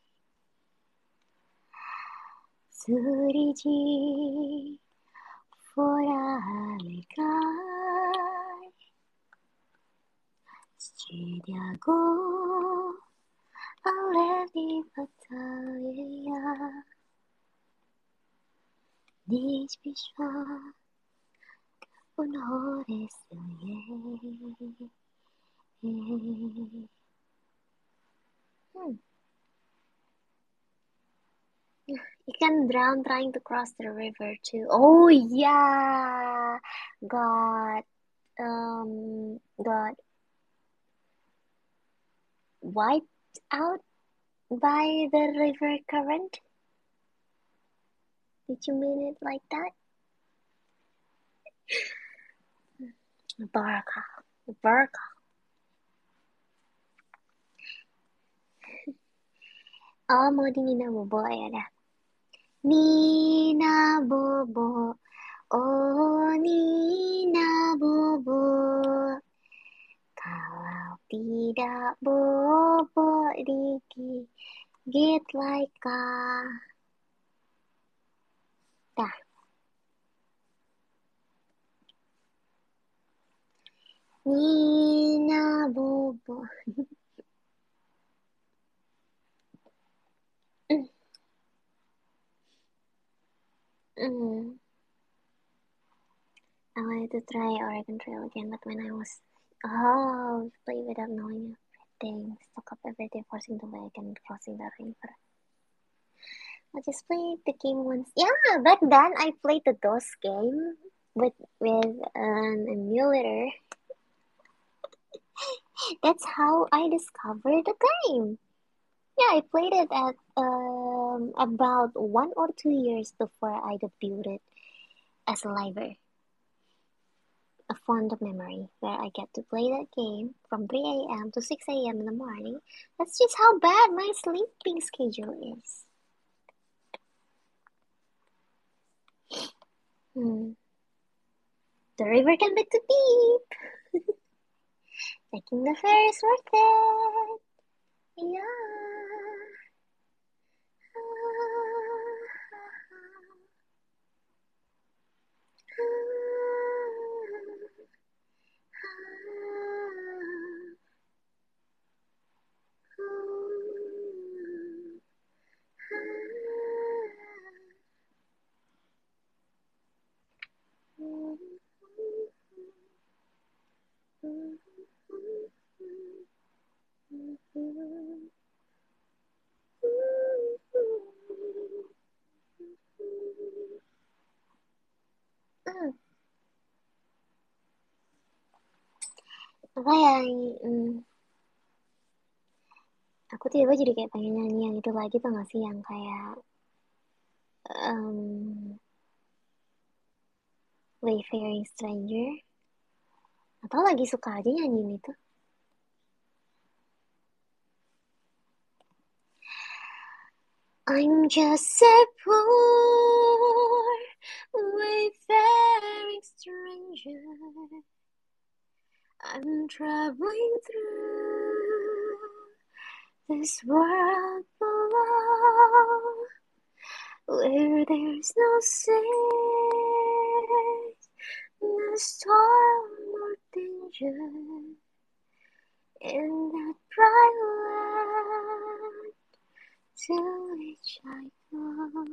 수리지 foralegai studiago allevi battaglia nispisha honores hmm. You can drown trying to cross the river too. Oh yeah, got got wiped out by the river current. Did you mean it like that? Barca, Barca. Oh, mau di Nina Bobo ya dah. Nina Bobo, oh Nina Bobo. Kalau tidak bobo digigit Laika. Dah. Nina Bobo. Mm. I wanted to try Oregon Trail again, but when I was play without knowing everything, stock up everything, forcing the leg and crossing the river. I just played the game once. Yeah, back then I played the DOS game with an emulator. That's how I discovered the game. Yeah, I played it at about 1 or 2 years before I debuted as a liver. A fond memory where I get to play that game from 3 a.m. to 6 a.m. in the morning. That's just how bad my sleeping schedule is. The river can be too deep. Taking the ferry is worth it. Yeah. Apa ya? Aku tiba-tiba jadi kayak pengen nyanyi yang itu lagi tau gak sih yang kayak Wayfaring Stranger. Atau lagi suka aja nyanyiin itu. I'm just a poor wayfaring stranger. I'm traveling through this world below, where there's no sickness, no storm or danger. In that bright land to which I go,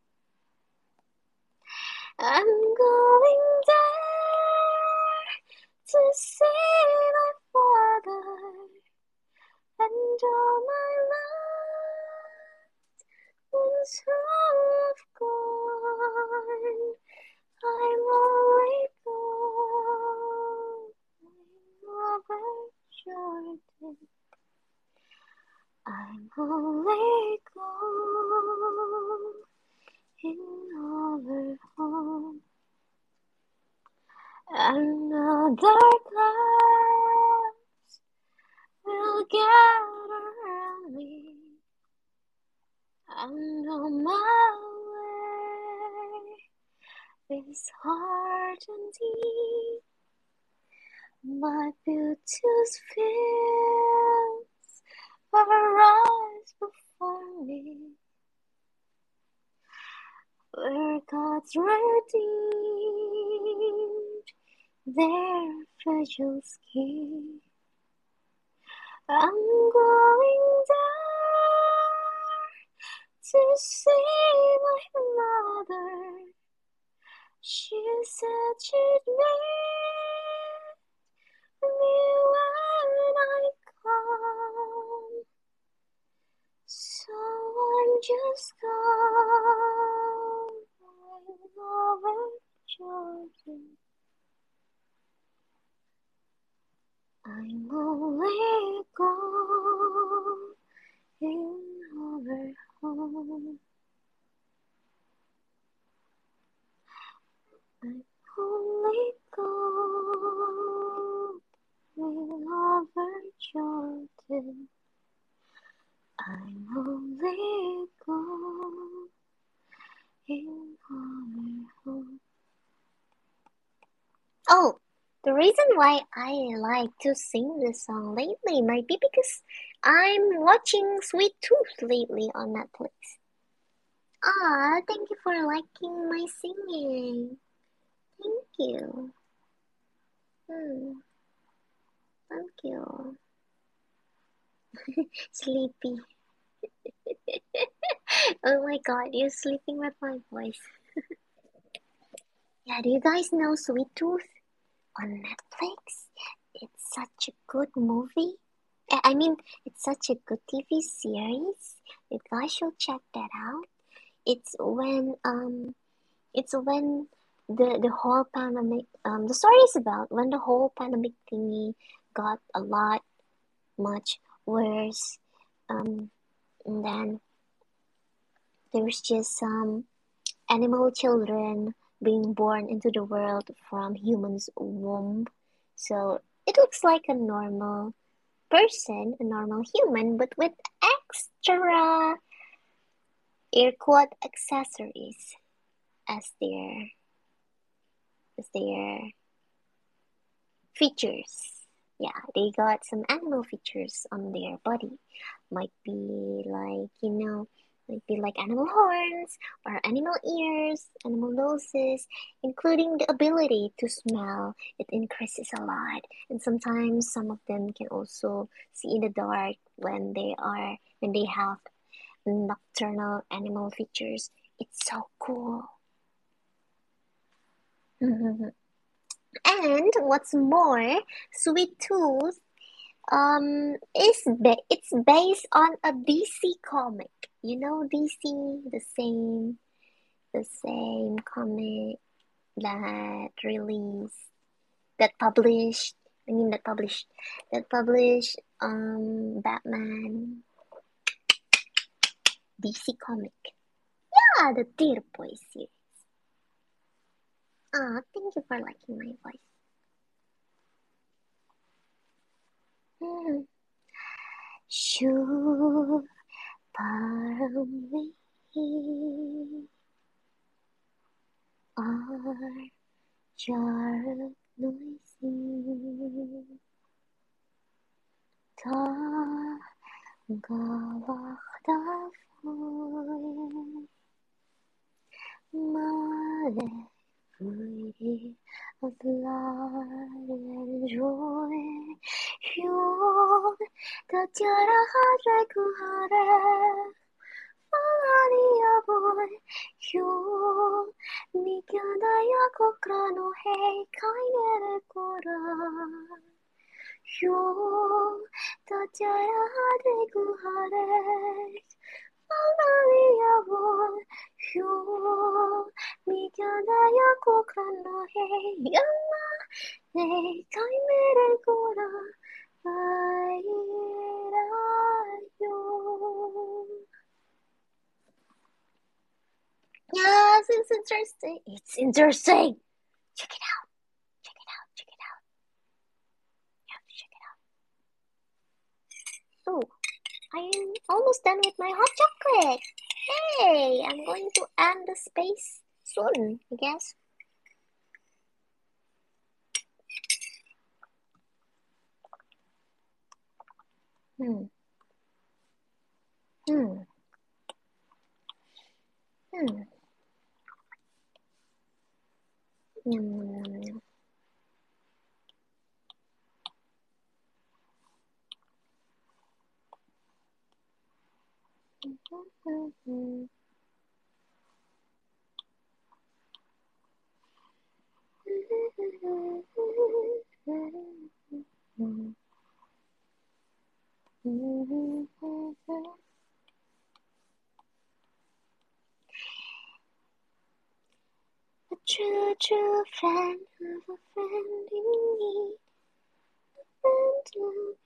I'm going there to see my father and all my loved ones who have gone. I'm only going over Jordan. I'm only going over home. Another clouds will gather around me. I know my way is hard and deep. My beauty's fields arise before me, where God's redeemed their fragile skin. I'm going there to see my mother. She said she'd meet me when I come. So I'm just going over Jordan. I'm only going over home. I'm only going over Jordan. I'm only going over home. Oh, the reason why I like to sing this song lately might be because I'm watching Sweet Tooth lately on Netflix. Ah, thank you for liking my singing. Thank you. Thank you. Sleepy. Oh my god, you're sleeping with my voice. Yeah, do you guys know Sweet Tooth on Netflix? It's such a good movie. I mean, it's such a good TV series. You guys should check that out. It's when the whole pandemic the story is about when the whole pandemic thingy got a lot much worse. And then there was just some animal children being born into the world from humans' womb. So it looks like a normal person, a normal human, but with extra air quote accessories as their features. Yeah, they got some animal features on their body. Might be like animal horns or animal ears, animal noses, including the ability to smell. It increases a lot. And sometimes some of them can also see in the dark when they have nocturnal animal features. It's so cool. And what's more, Sweet Tooth it's based on a DC comic. You know DC, the same comic that released that published I mean that published Batman DC comic. Yeah, the Dear Boy series. Ah, thank you for liking my voice. Mm. Shoot far away are sharp noises. Tagawak davon free of love and joy. You, the Tiara Kuhara, Maria boy, you, Nikyadaya Kokrano, hey, Kainere Kora. You, the Tiara Kuhara. Maria boy, you, 미견하여 꼭 건너해 영마 내 삶을 걸어 알아요. Yes, it's interesting. It's interesting. Check it out. Check it out. Check it out. You have to check it out. So, I'm almost done with my hot chocolate. Hey, I'm going to end the space soon, I guess. Hmm. Hmm. Hmm. Hmm. A true, true friend of a friend in need. A friend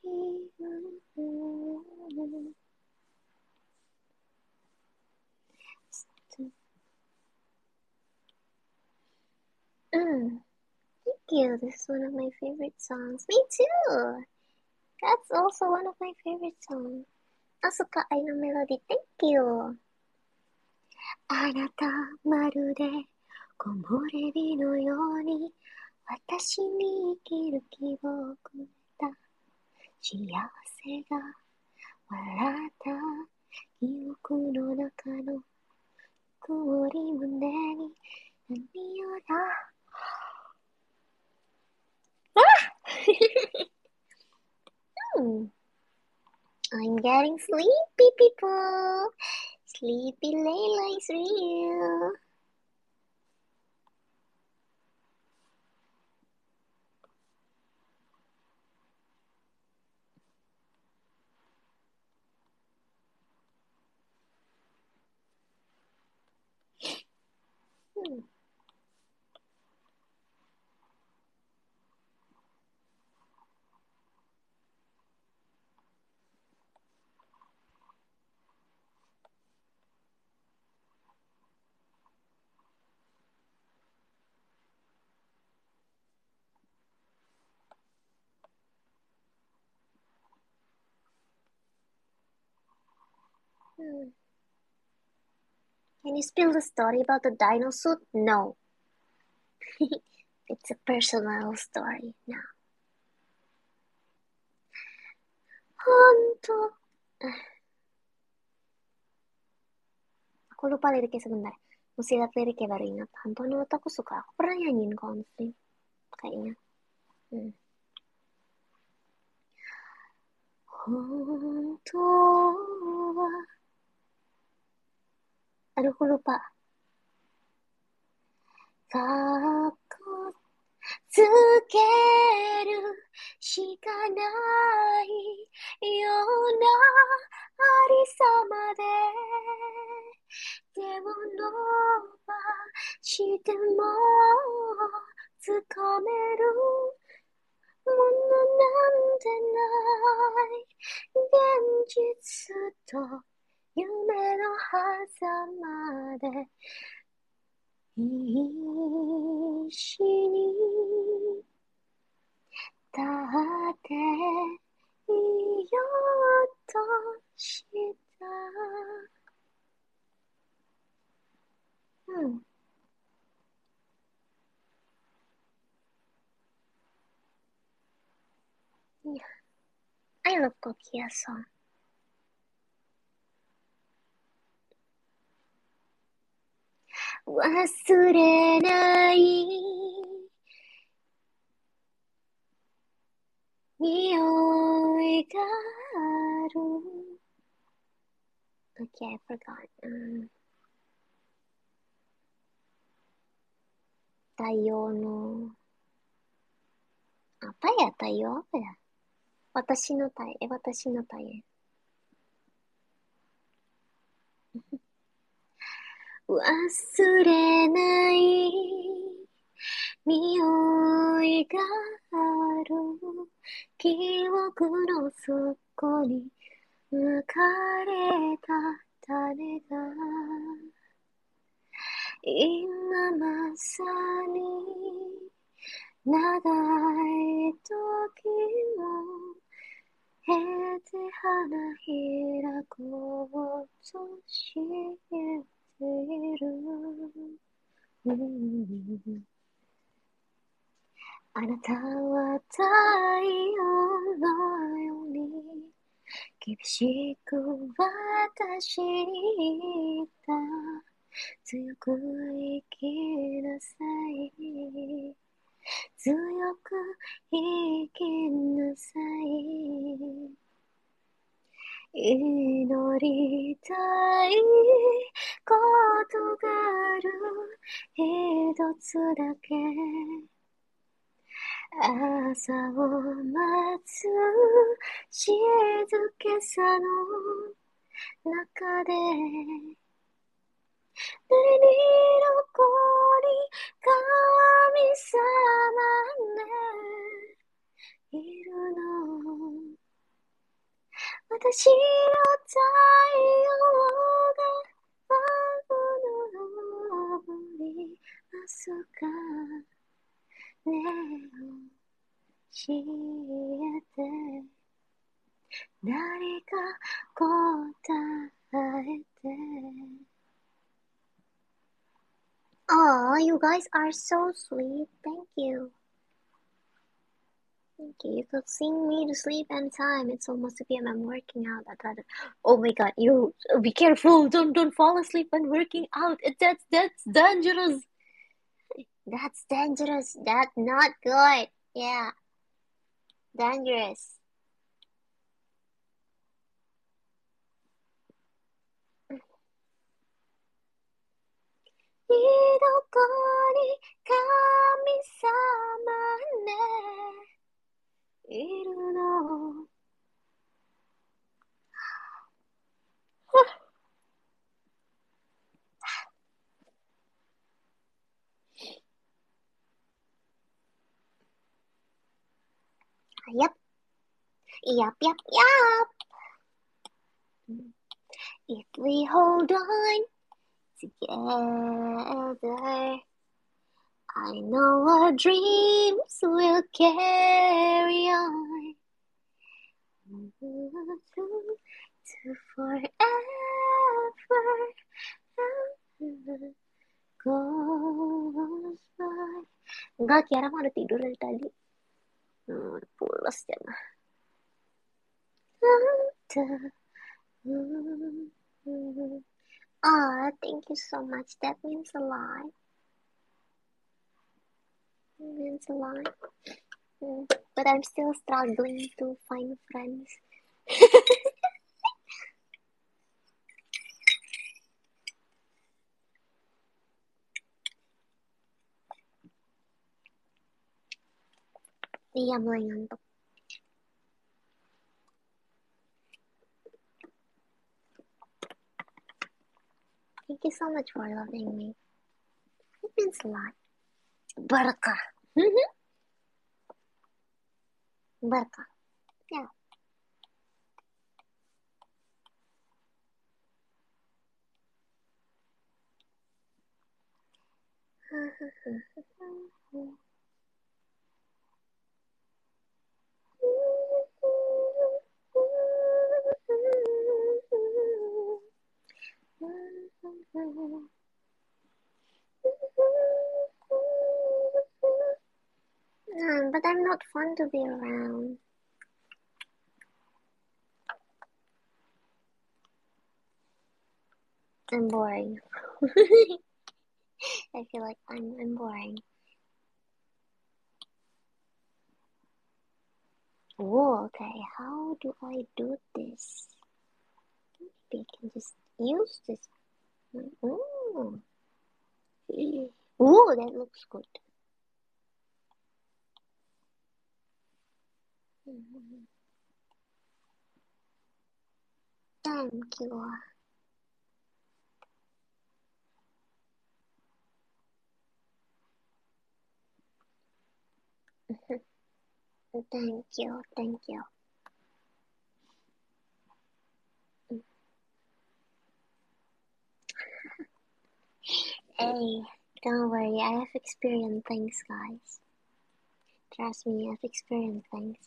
to be. Thank you. This is one of my favorite songs. Me too. That's also one of my favorite songs. Asuka ay ng melody. Thank you. あなたまるで木漏れ日のように私に生きる希望をくれた幸せが笑った記憶の中の曇り胸に何をだI'm getting sleepy, people. Sleepy Layla is real. Hmm. Hmm. Can you spill the story about the dino suit? No. It's a personal story now. 本当 Aku lupa liriknya sebentar. Mesti lihat liriknya baru ingat. Hantu aku suka. Aku pernah nyanyiin konser. Kayaknya. Honto wa... Aduh, aku lupa. Takut つけるしかないようなありさまで手を伸ばしてもつかめるものなんてない現実と夢の狭間で必死に立っていようとした。うん。Yeah. I love Kokia song. 忘れない匂いがある。Okay, I forgot. 太陽の、あ、太陽、太陽だ。私の太陽、私の太陽。忘れない匂いがある。記憶の底に浮かれた種が今まさに長い時も経て花開こうとしている、あなたは太陽のように厳しく私に言った。強く生きなさい。強く生きなさい。祈りたいことがある。一つだけ。朝を待つ静けさの中で誰に残り神様ねいるの。私の太陽が窓のに明日かねを教えて誰か答えて。Oh, you guys are so sweet. Thank you. Thank you. You could sing me to sleep anytime. It's almost 2 p.m. I'm working out. Oh my god, you be careful. Don't fall asleep when working out. That's dangerous. That's dangerous. That's not good. Yeah, dangerous. どこに神様ねいるの。Yep. Yep, yep, yep. If we hold on together, I know our dreams will carry on to forever goes by. Enggak, Kiara mau udah tidur dari tadi. Pulas ya mah. Ah, thank you so much. That means a lot. It means a lot. But I'm still struggling to find friends. Iya, mulai ngantuk. Thank you so much for loving me. It means a lot. Barakah. Barakah. Yeah. But I'm not fun to be around. I'm boring. I feel like I'm boring. Whoa, okay, how do I do this? Maybe I can just use this. Ooh. Ooh, that looks good. Thank you. Thank you, thank you. Hey, don't worry, I have experienced things, guys. Trust me, I've experienced things.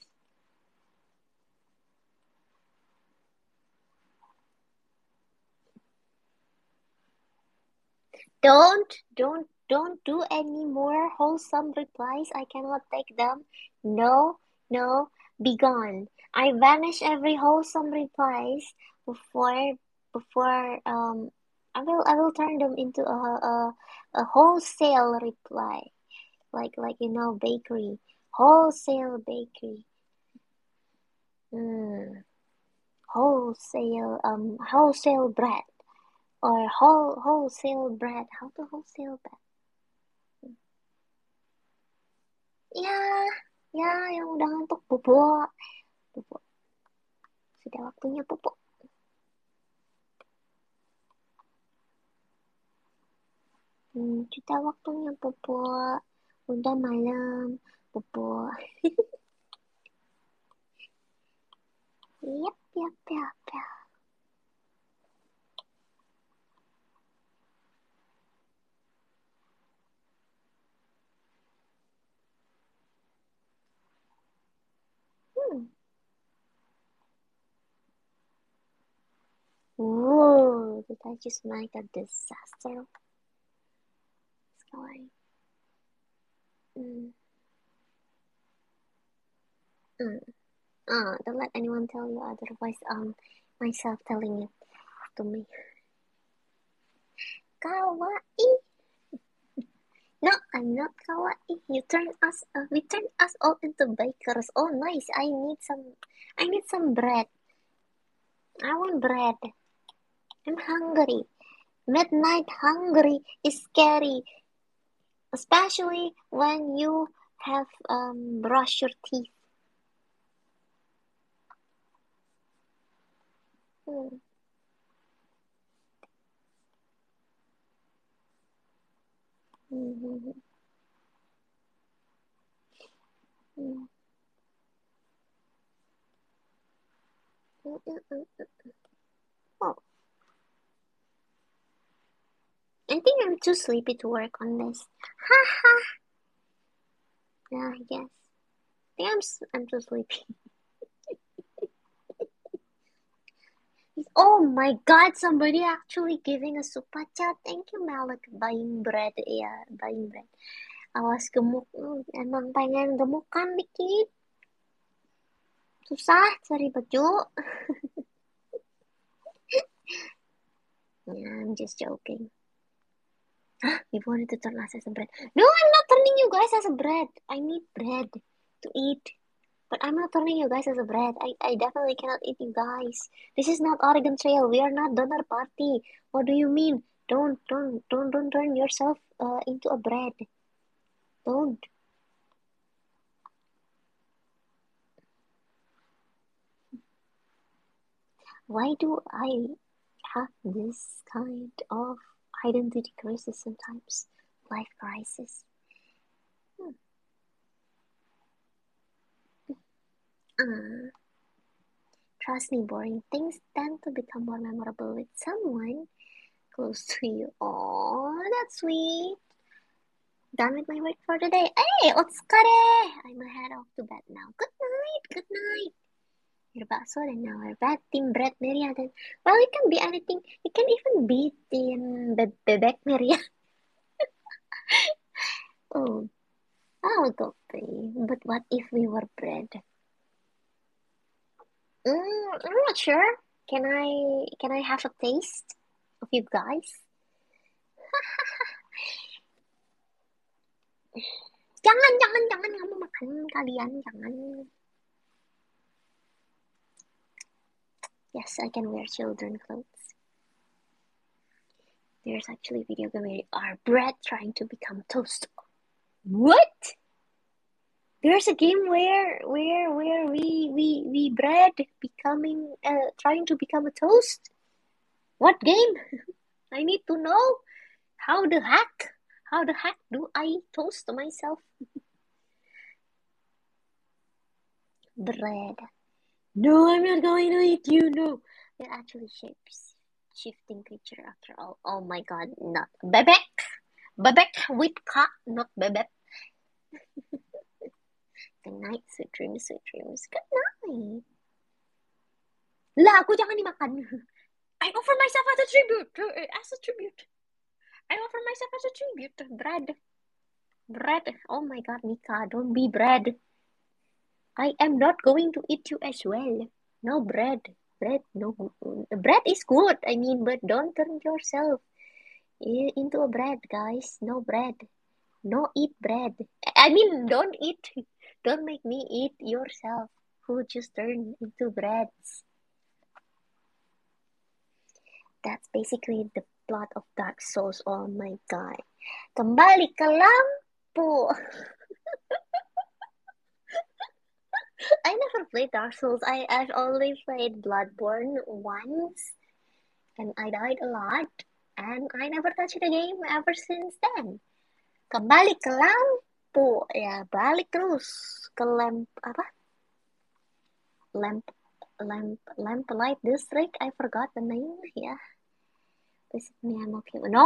Don't do any more wholesome replies. I cannot take them. No, no, be gone. I banish every wholesome replies before I will turn them into a wholesale reply. Like bakery. Wholesale bakery. Mm, wholesale bread. Or wholesale bread. How to wholesale bread? Ya, ya, yang udah ngantuk, bobo. Bobo, sudah waktunya bobo. Sudah waktunya bobo. Udah malam, bobo. Yap, yap, yap, yap. Hmm. Whoa, did I just make a disaster? What's going? Mm. Don't let anyone tell you otherwise. Myself telling it to me. Kawaii. No, I'm not kawaii. We turned us all into bakers. Oh, nice. I need some bread. I want bread. I'm hungry. Midnight hungry is scary, especially when you have brushed your teeth. Mm. Mm-hmm. Mm. Oh, I think I'm too sleepy to work on this. Ha ha. Yeah, I guess. I think I'm too sleepy. Oh my God! Somebody actually giving a super chat. Thank you, Malik. Buying bread, ya, buying bread. Awas gemuk, emang pengen gemuk kan dikit. Susah cari baju. Yeah, I'm just joking. You wanted to turn us as a bread. No, I'm not turning you guys as a bread. I need bread to eat. But I'm not turning you guys as a bread. I definitely cannot eat you guys. This is not Oregon Trail. We are not donor party. What do you mean? Don't turn yourself into a bread. Don't. Why do I have this kind of identity crisis sometimes? Life crisis. Uh, Trust me, boring things tend to become more memorable with someone close to you. Oh, that's sweet. Done with my work for the day. Hey, otsukare! I'm head off to bed now. Good night, good night. Your bakso dan our bad team bread Maria then. Well, it can be anything. It can even be team bebek Maria. Oh, I'll go pay. But what if we were bread? I'm not sure. Can I have a taste of you guys? Jangan kamu makan kalian jangan. Yes, I can wear children clothes. There's actually a video game where our bread trying to become toast. What? There's a game where we bread becoming trying to become a toast. What game? I need to know. How the heck do I toast myself? Bread. No, I'm not going to eat you. No, it actually shapes shifting creature after all. Oh my god, not bebek with ka, not bebek. Good night, sweet dreams, sweet dreams. Good night. Lah, aku jangan dimakan. I offer myself as a tribute. I offer myself as a tribute. Bread. Oh my god, Nika, don't be bread. I am not going to eat you as well. No bread. No. Bread is good, I mean, but don't turn yourself into a bread, guys. No bread. No eat bread. I mean, don't eat. Don't make me eat yourself. Who just turned into breads. That's basically the plot of Dark Souls. Oh my god. Kembali ke lampu. I never played Dark Souls. I've only played Bloodborne once, and I died a lot, and I never touched the game ever since then. Kembali ke lampu, ya balik terus ke lamp light district. I forgot the name. Yeah, basically I'm okay. No.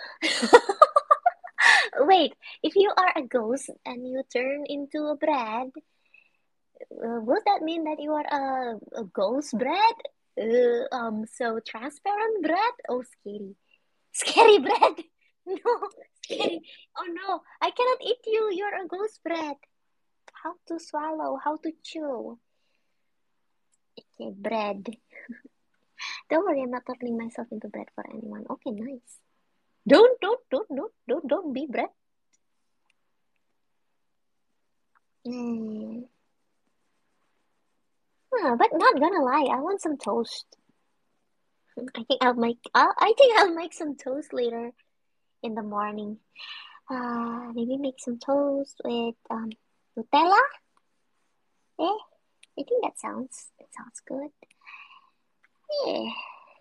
Wait, if you are a ghost and you turn into a bread, would that mean that you are a ghost bread? So transparent bread? Oh, scary. Scary bread. No, scary. Oh no, I cannot eat you. You're a ghost bread. How to swallow? How to chew? Okay, bread. Don't worry, I'm not turning myself into bread for anyone. Okay, nice. Don't be bread. Mm. But not gonna lie, I want some toast. I think I'll make some toast later in the morning. Maybe make some toast with Nutella. Eh, I think that sounds good. Yeah.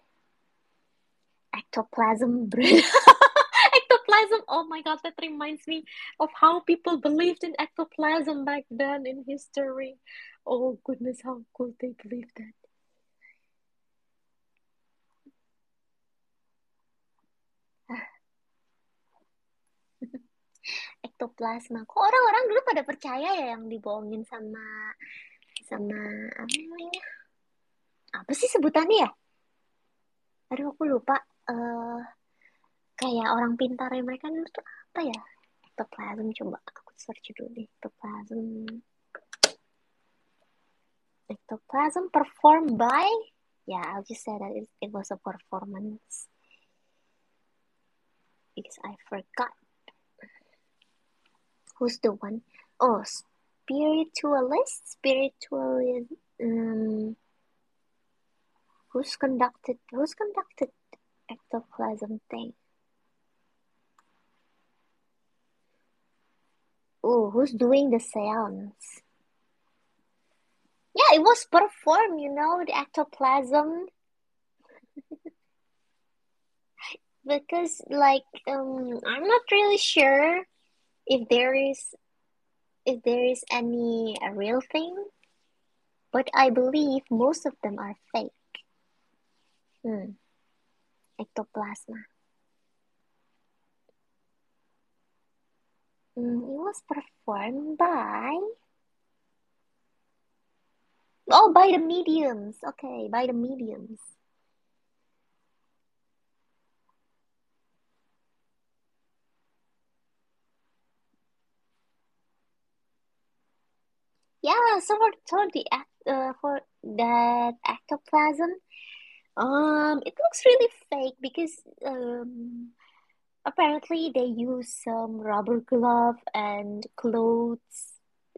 Ectoplasm bread. Ectoplasm. Oh my god, that reminds me of how people believed in ectoplasm back then in history. Oh goodness, how could they believe that? Ektoplasma. Kok orang-orang dulu pada percaya ya yang dibohongin sama sama apa namanya? Apa sih sebutannya ya? Aduh, aku lupa. Kayak orang pintar ya mereka dulu tuh apa ya? Ektoplasm. Coba aku search dulu deh. Ectoplasm performed by. Yeah, I'll just say that it was a performance because I forgot who's the one. Oh, spiritualist. Who's conducted ectoplasm thing? Oh, who's doing the seance? Yeah, it was performed, the ectoplasm. Because I'm not really sure if there is any real thing, but I believe most of them are fake. Ectoplasma. It was performed by... Oh, by the Mediums. Okay, by the Mediums. Yeah, so for that ectoplasm, it looks really fake because apparently they use some rubber glove and clothes,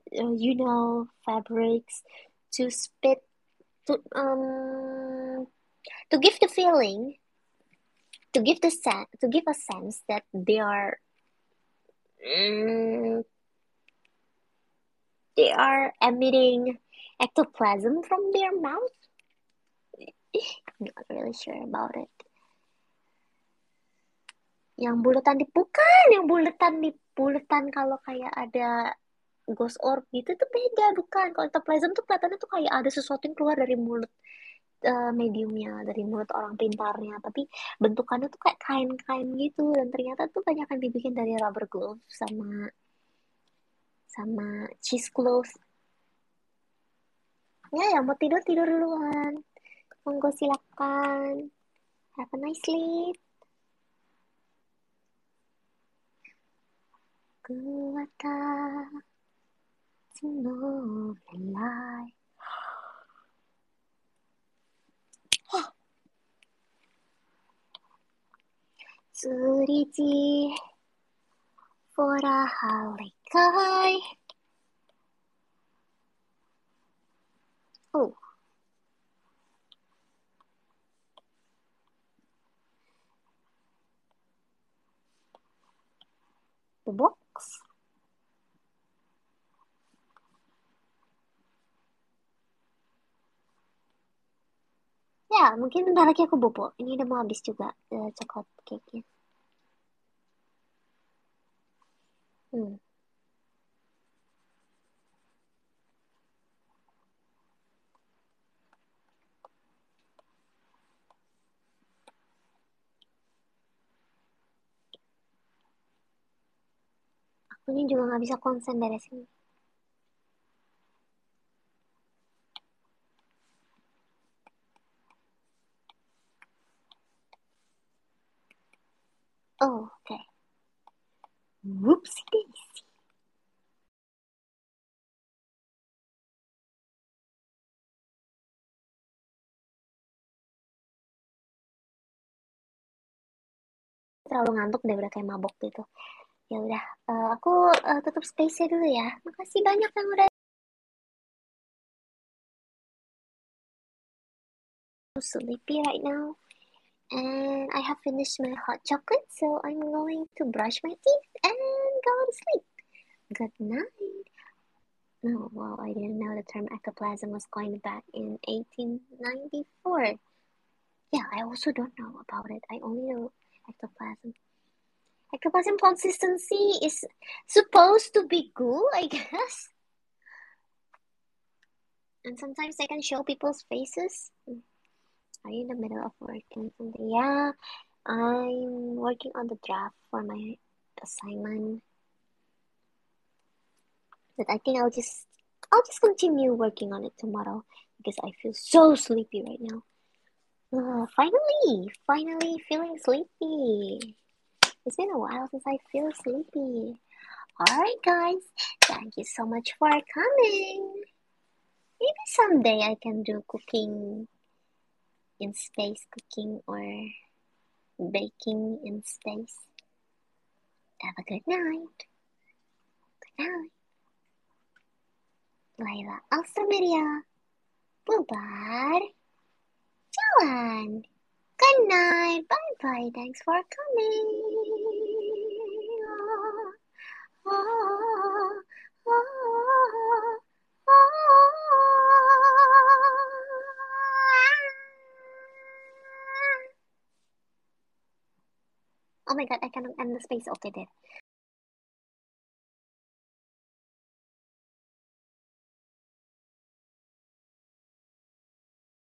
fabrics to spit to give the feeling, to give a sense that mm, they are emitting ectoplasm from their mouth. Not really sure about it. Yang buletan di bukan, yang buletan kalau kayak ada ghost orb gitu tuh beda, bukan. Kalau ectoplasm tuh kelihatannya tuh kayak ada sesuatu yang keluar dari mulut mediumnya, dari mulut orang pintarnya, tapi bentukannya tuh kayak kain-kain gitu, dan ternyata tuh banyak yang dibikin dari rubber glove sama sama cheesecloth. Ya, yang mau tidur tidur duluan, monggo silakan, have a nice sleep. Kuwata no lie. 釣り地 for a holiday. Oh, the box. Ya, mungkin bentar lagi aku bobo. Ini udah mau habis juga coklat cake-nya. Hmm. Aku ini juga nggak bisa konsen beresin. Oh, oke. Okay. Whoopsie daisy. Terlalu ngantuk deh, udah kayak mabok gitu. Ya udah, aku tutup space-nya dulu ya. Makasih banyak yang udah sleepy right now. And I have finished my hot chocolate, so I'm going to brush my teeth and go to sleep. Good night. Oh, wow, I didn't know the term ectoplasm was coined back in 1894. Yeah, I also don't know about it. I only know ectoplasm. Ectoplasm consistency is supposed to be goo, I guess. And sometimes I can show people's faces. Are you in the middle of working something? Yeah, I'm working on the draft for my assignment. But I think I'll just continue working on it tomorrow because I feel so sleepy right now. Finally feeling sleepy. It's been a while since I feel sleepy. Alright, guys, thank you so much for coming. Maybe someday I can do cooking in space, cooking or baking in space. Have a good night. Good night. Laila Alstamaria. Bubar. Jalan. Good night. Bye bye. Thanks for coming. Oh my god, I cannot end the space. Okay, there.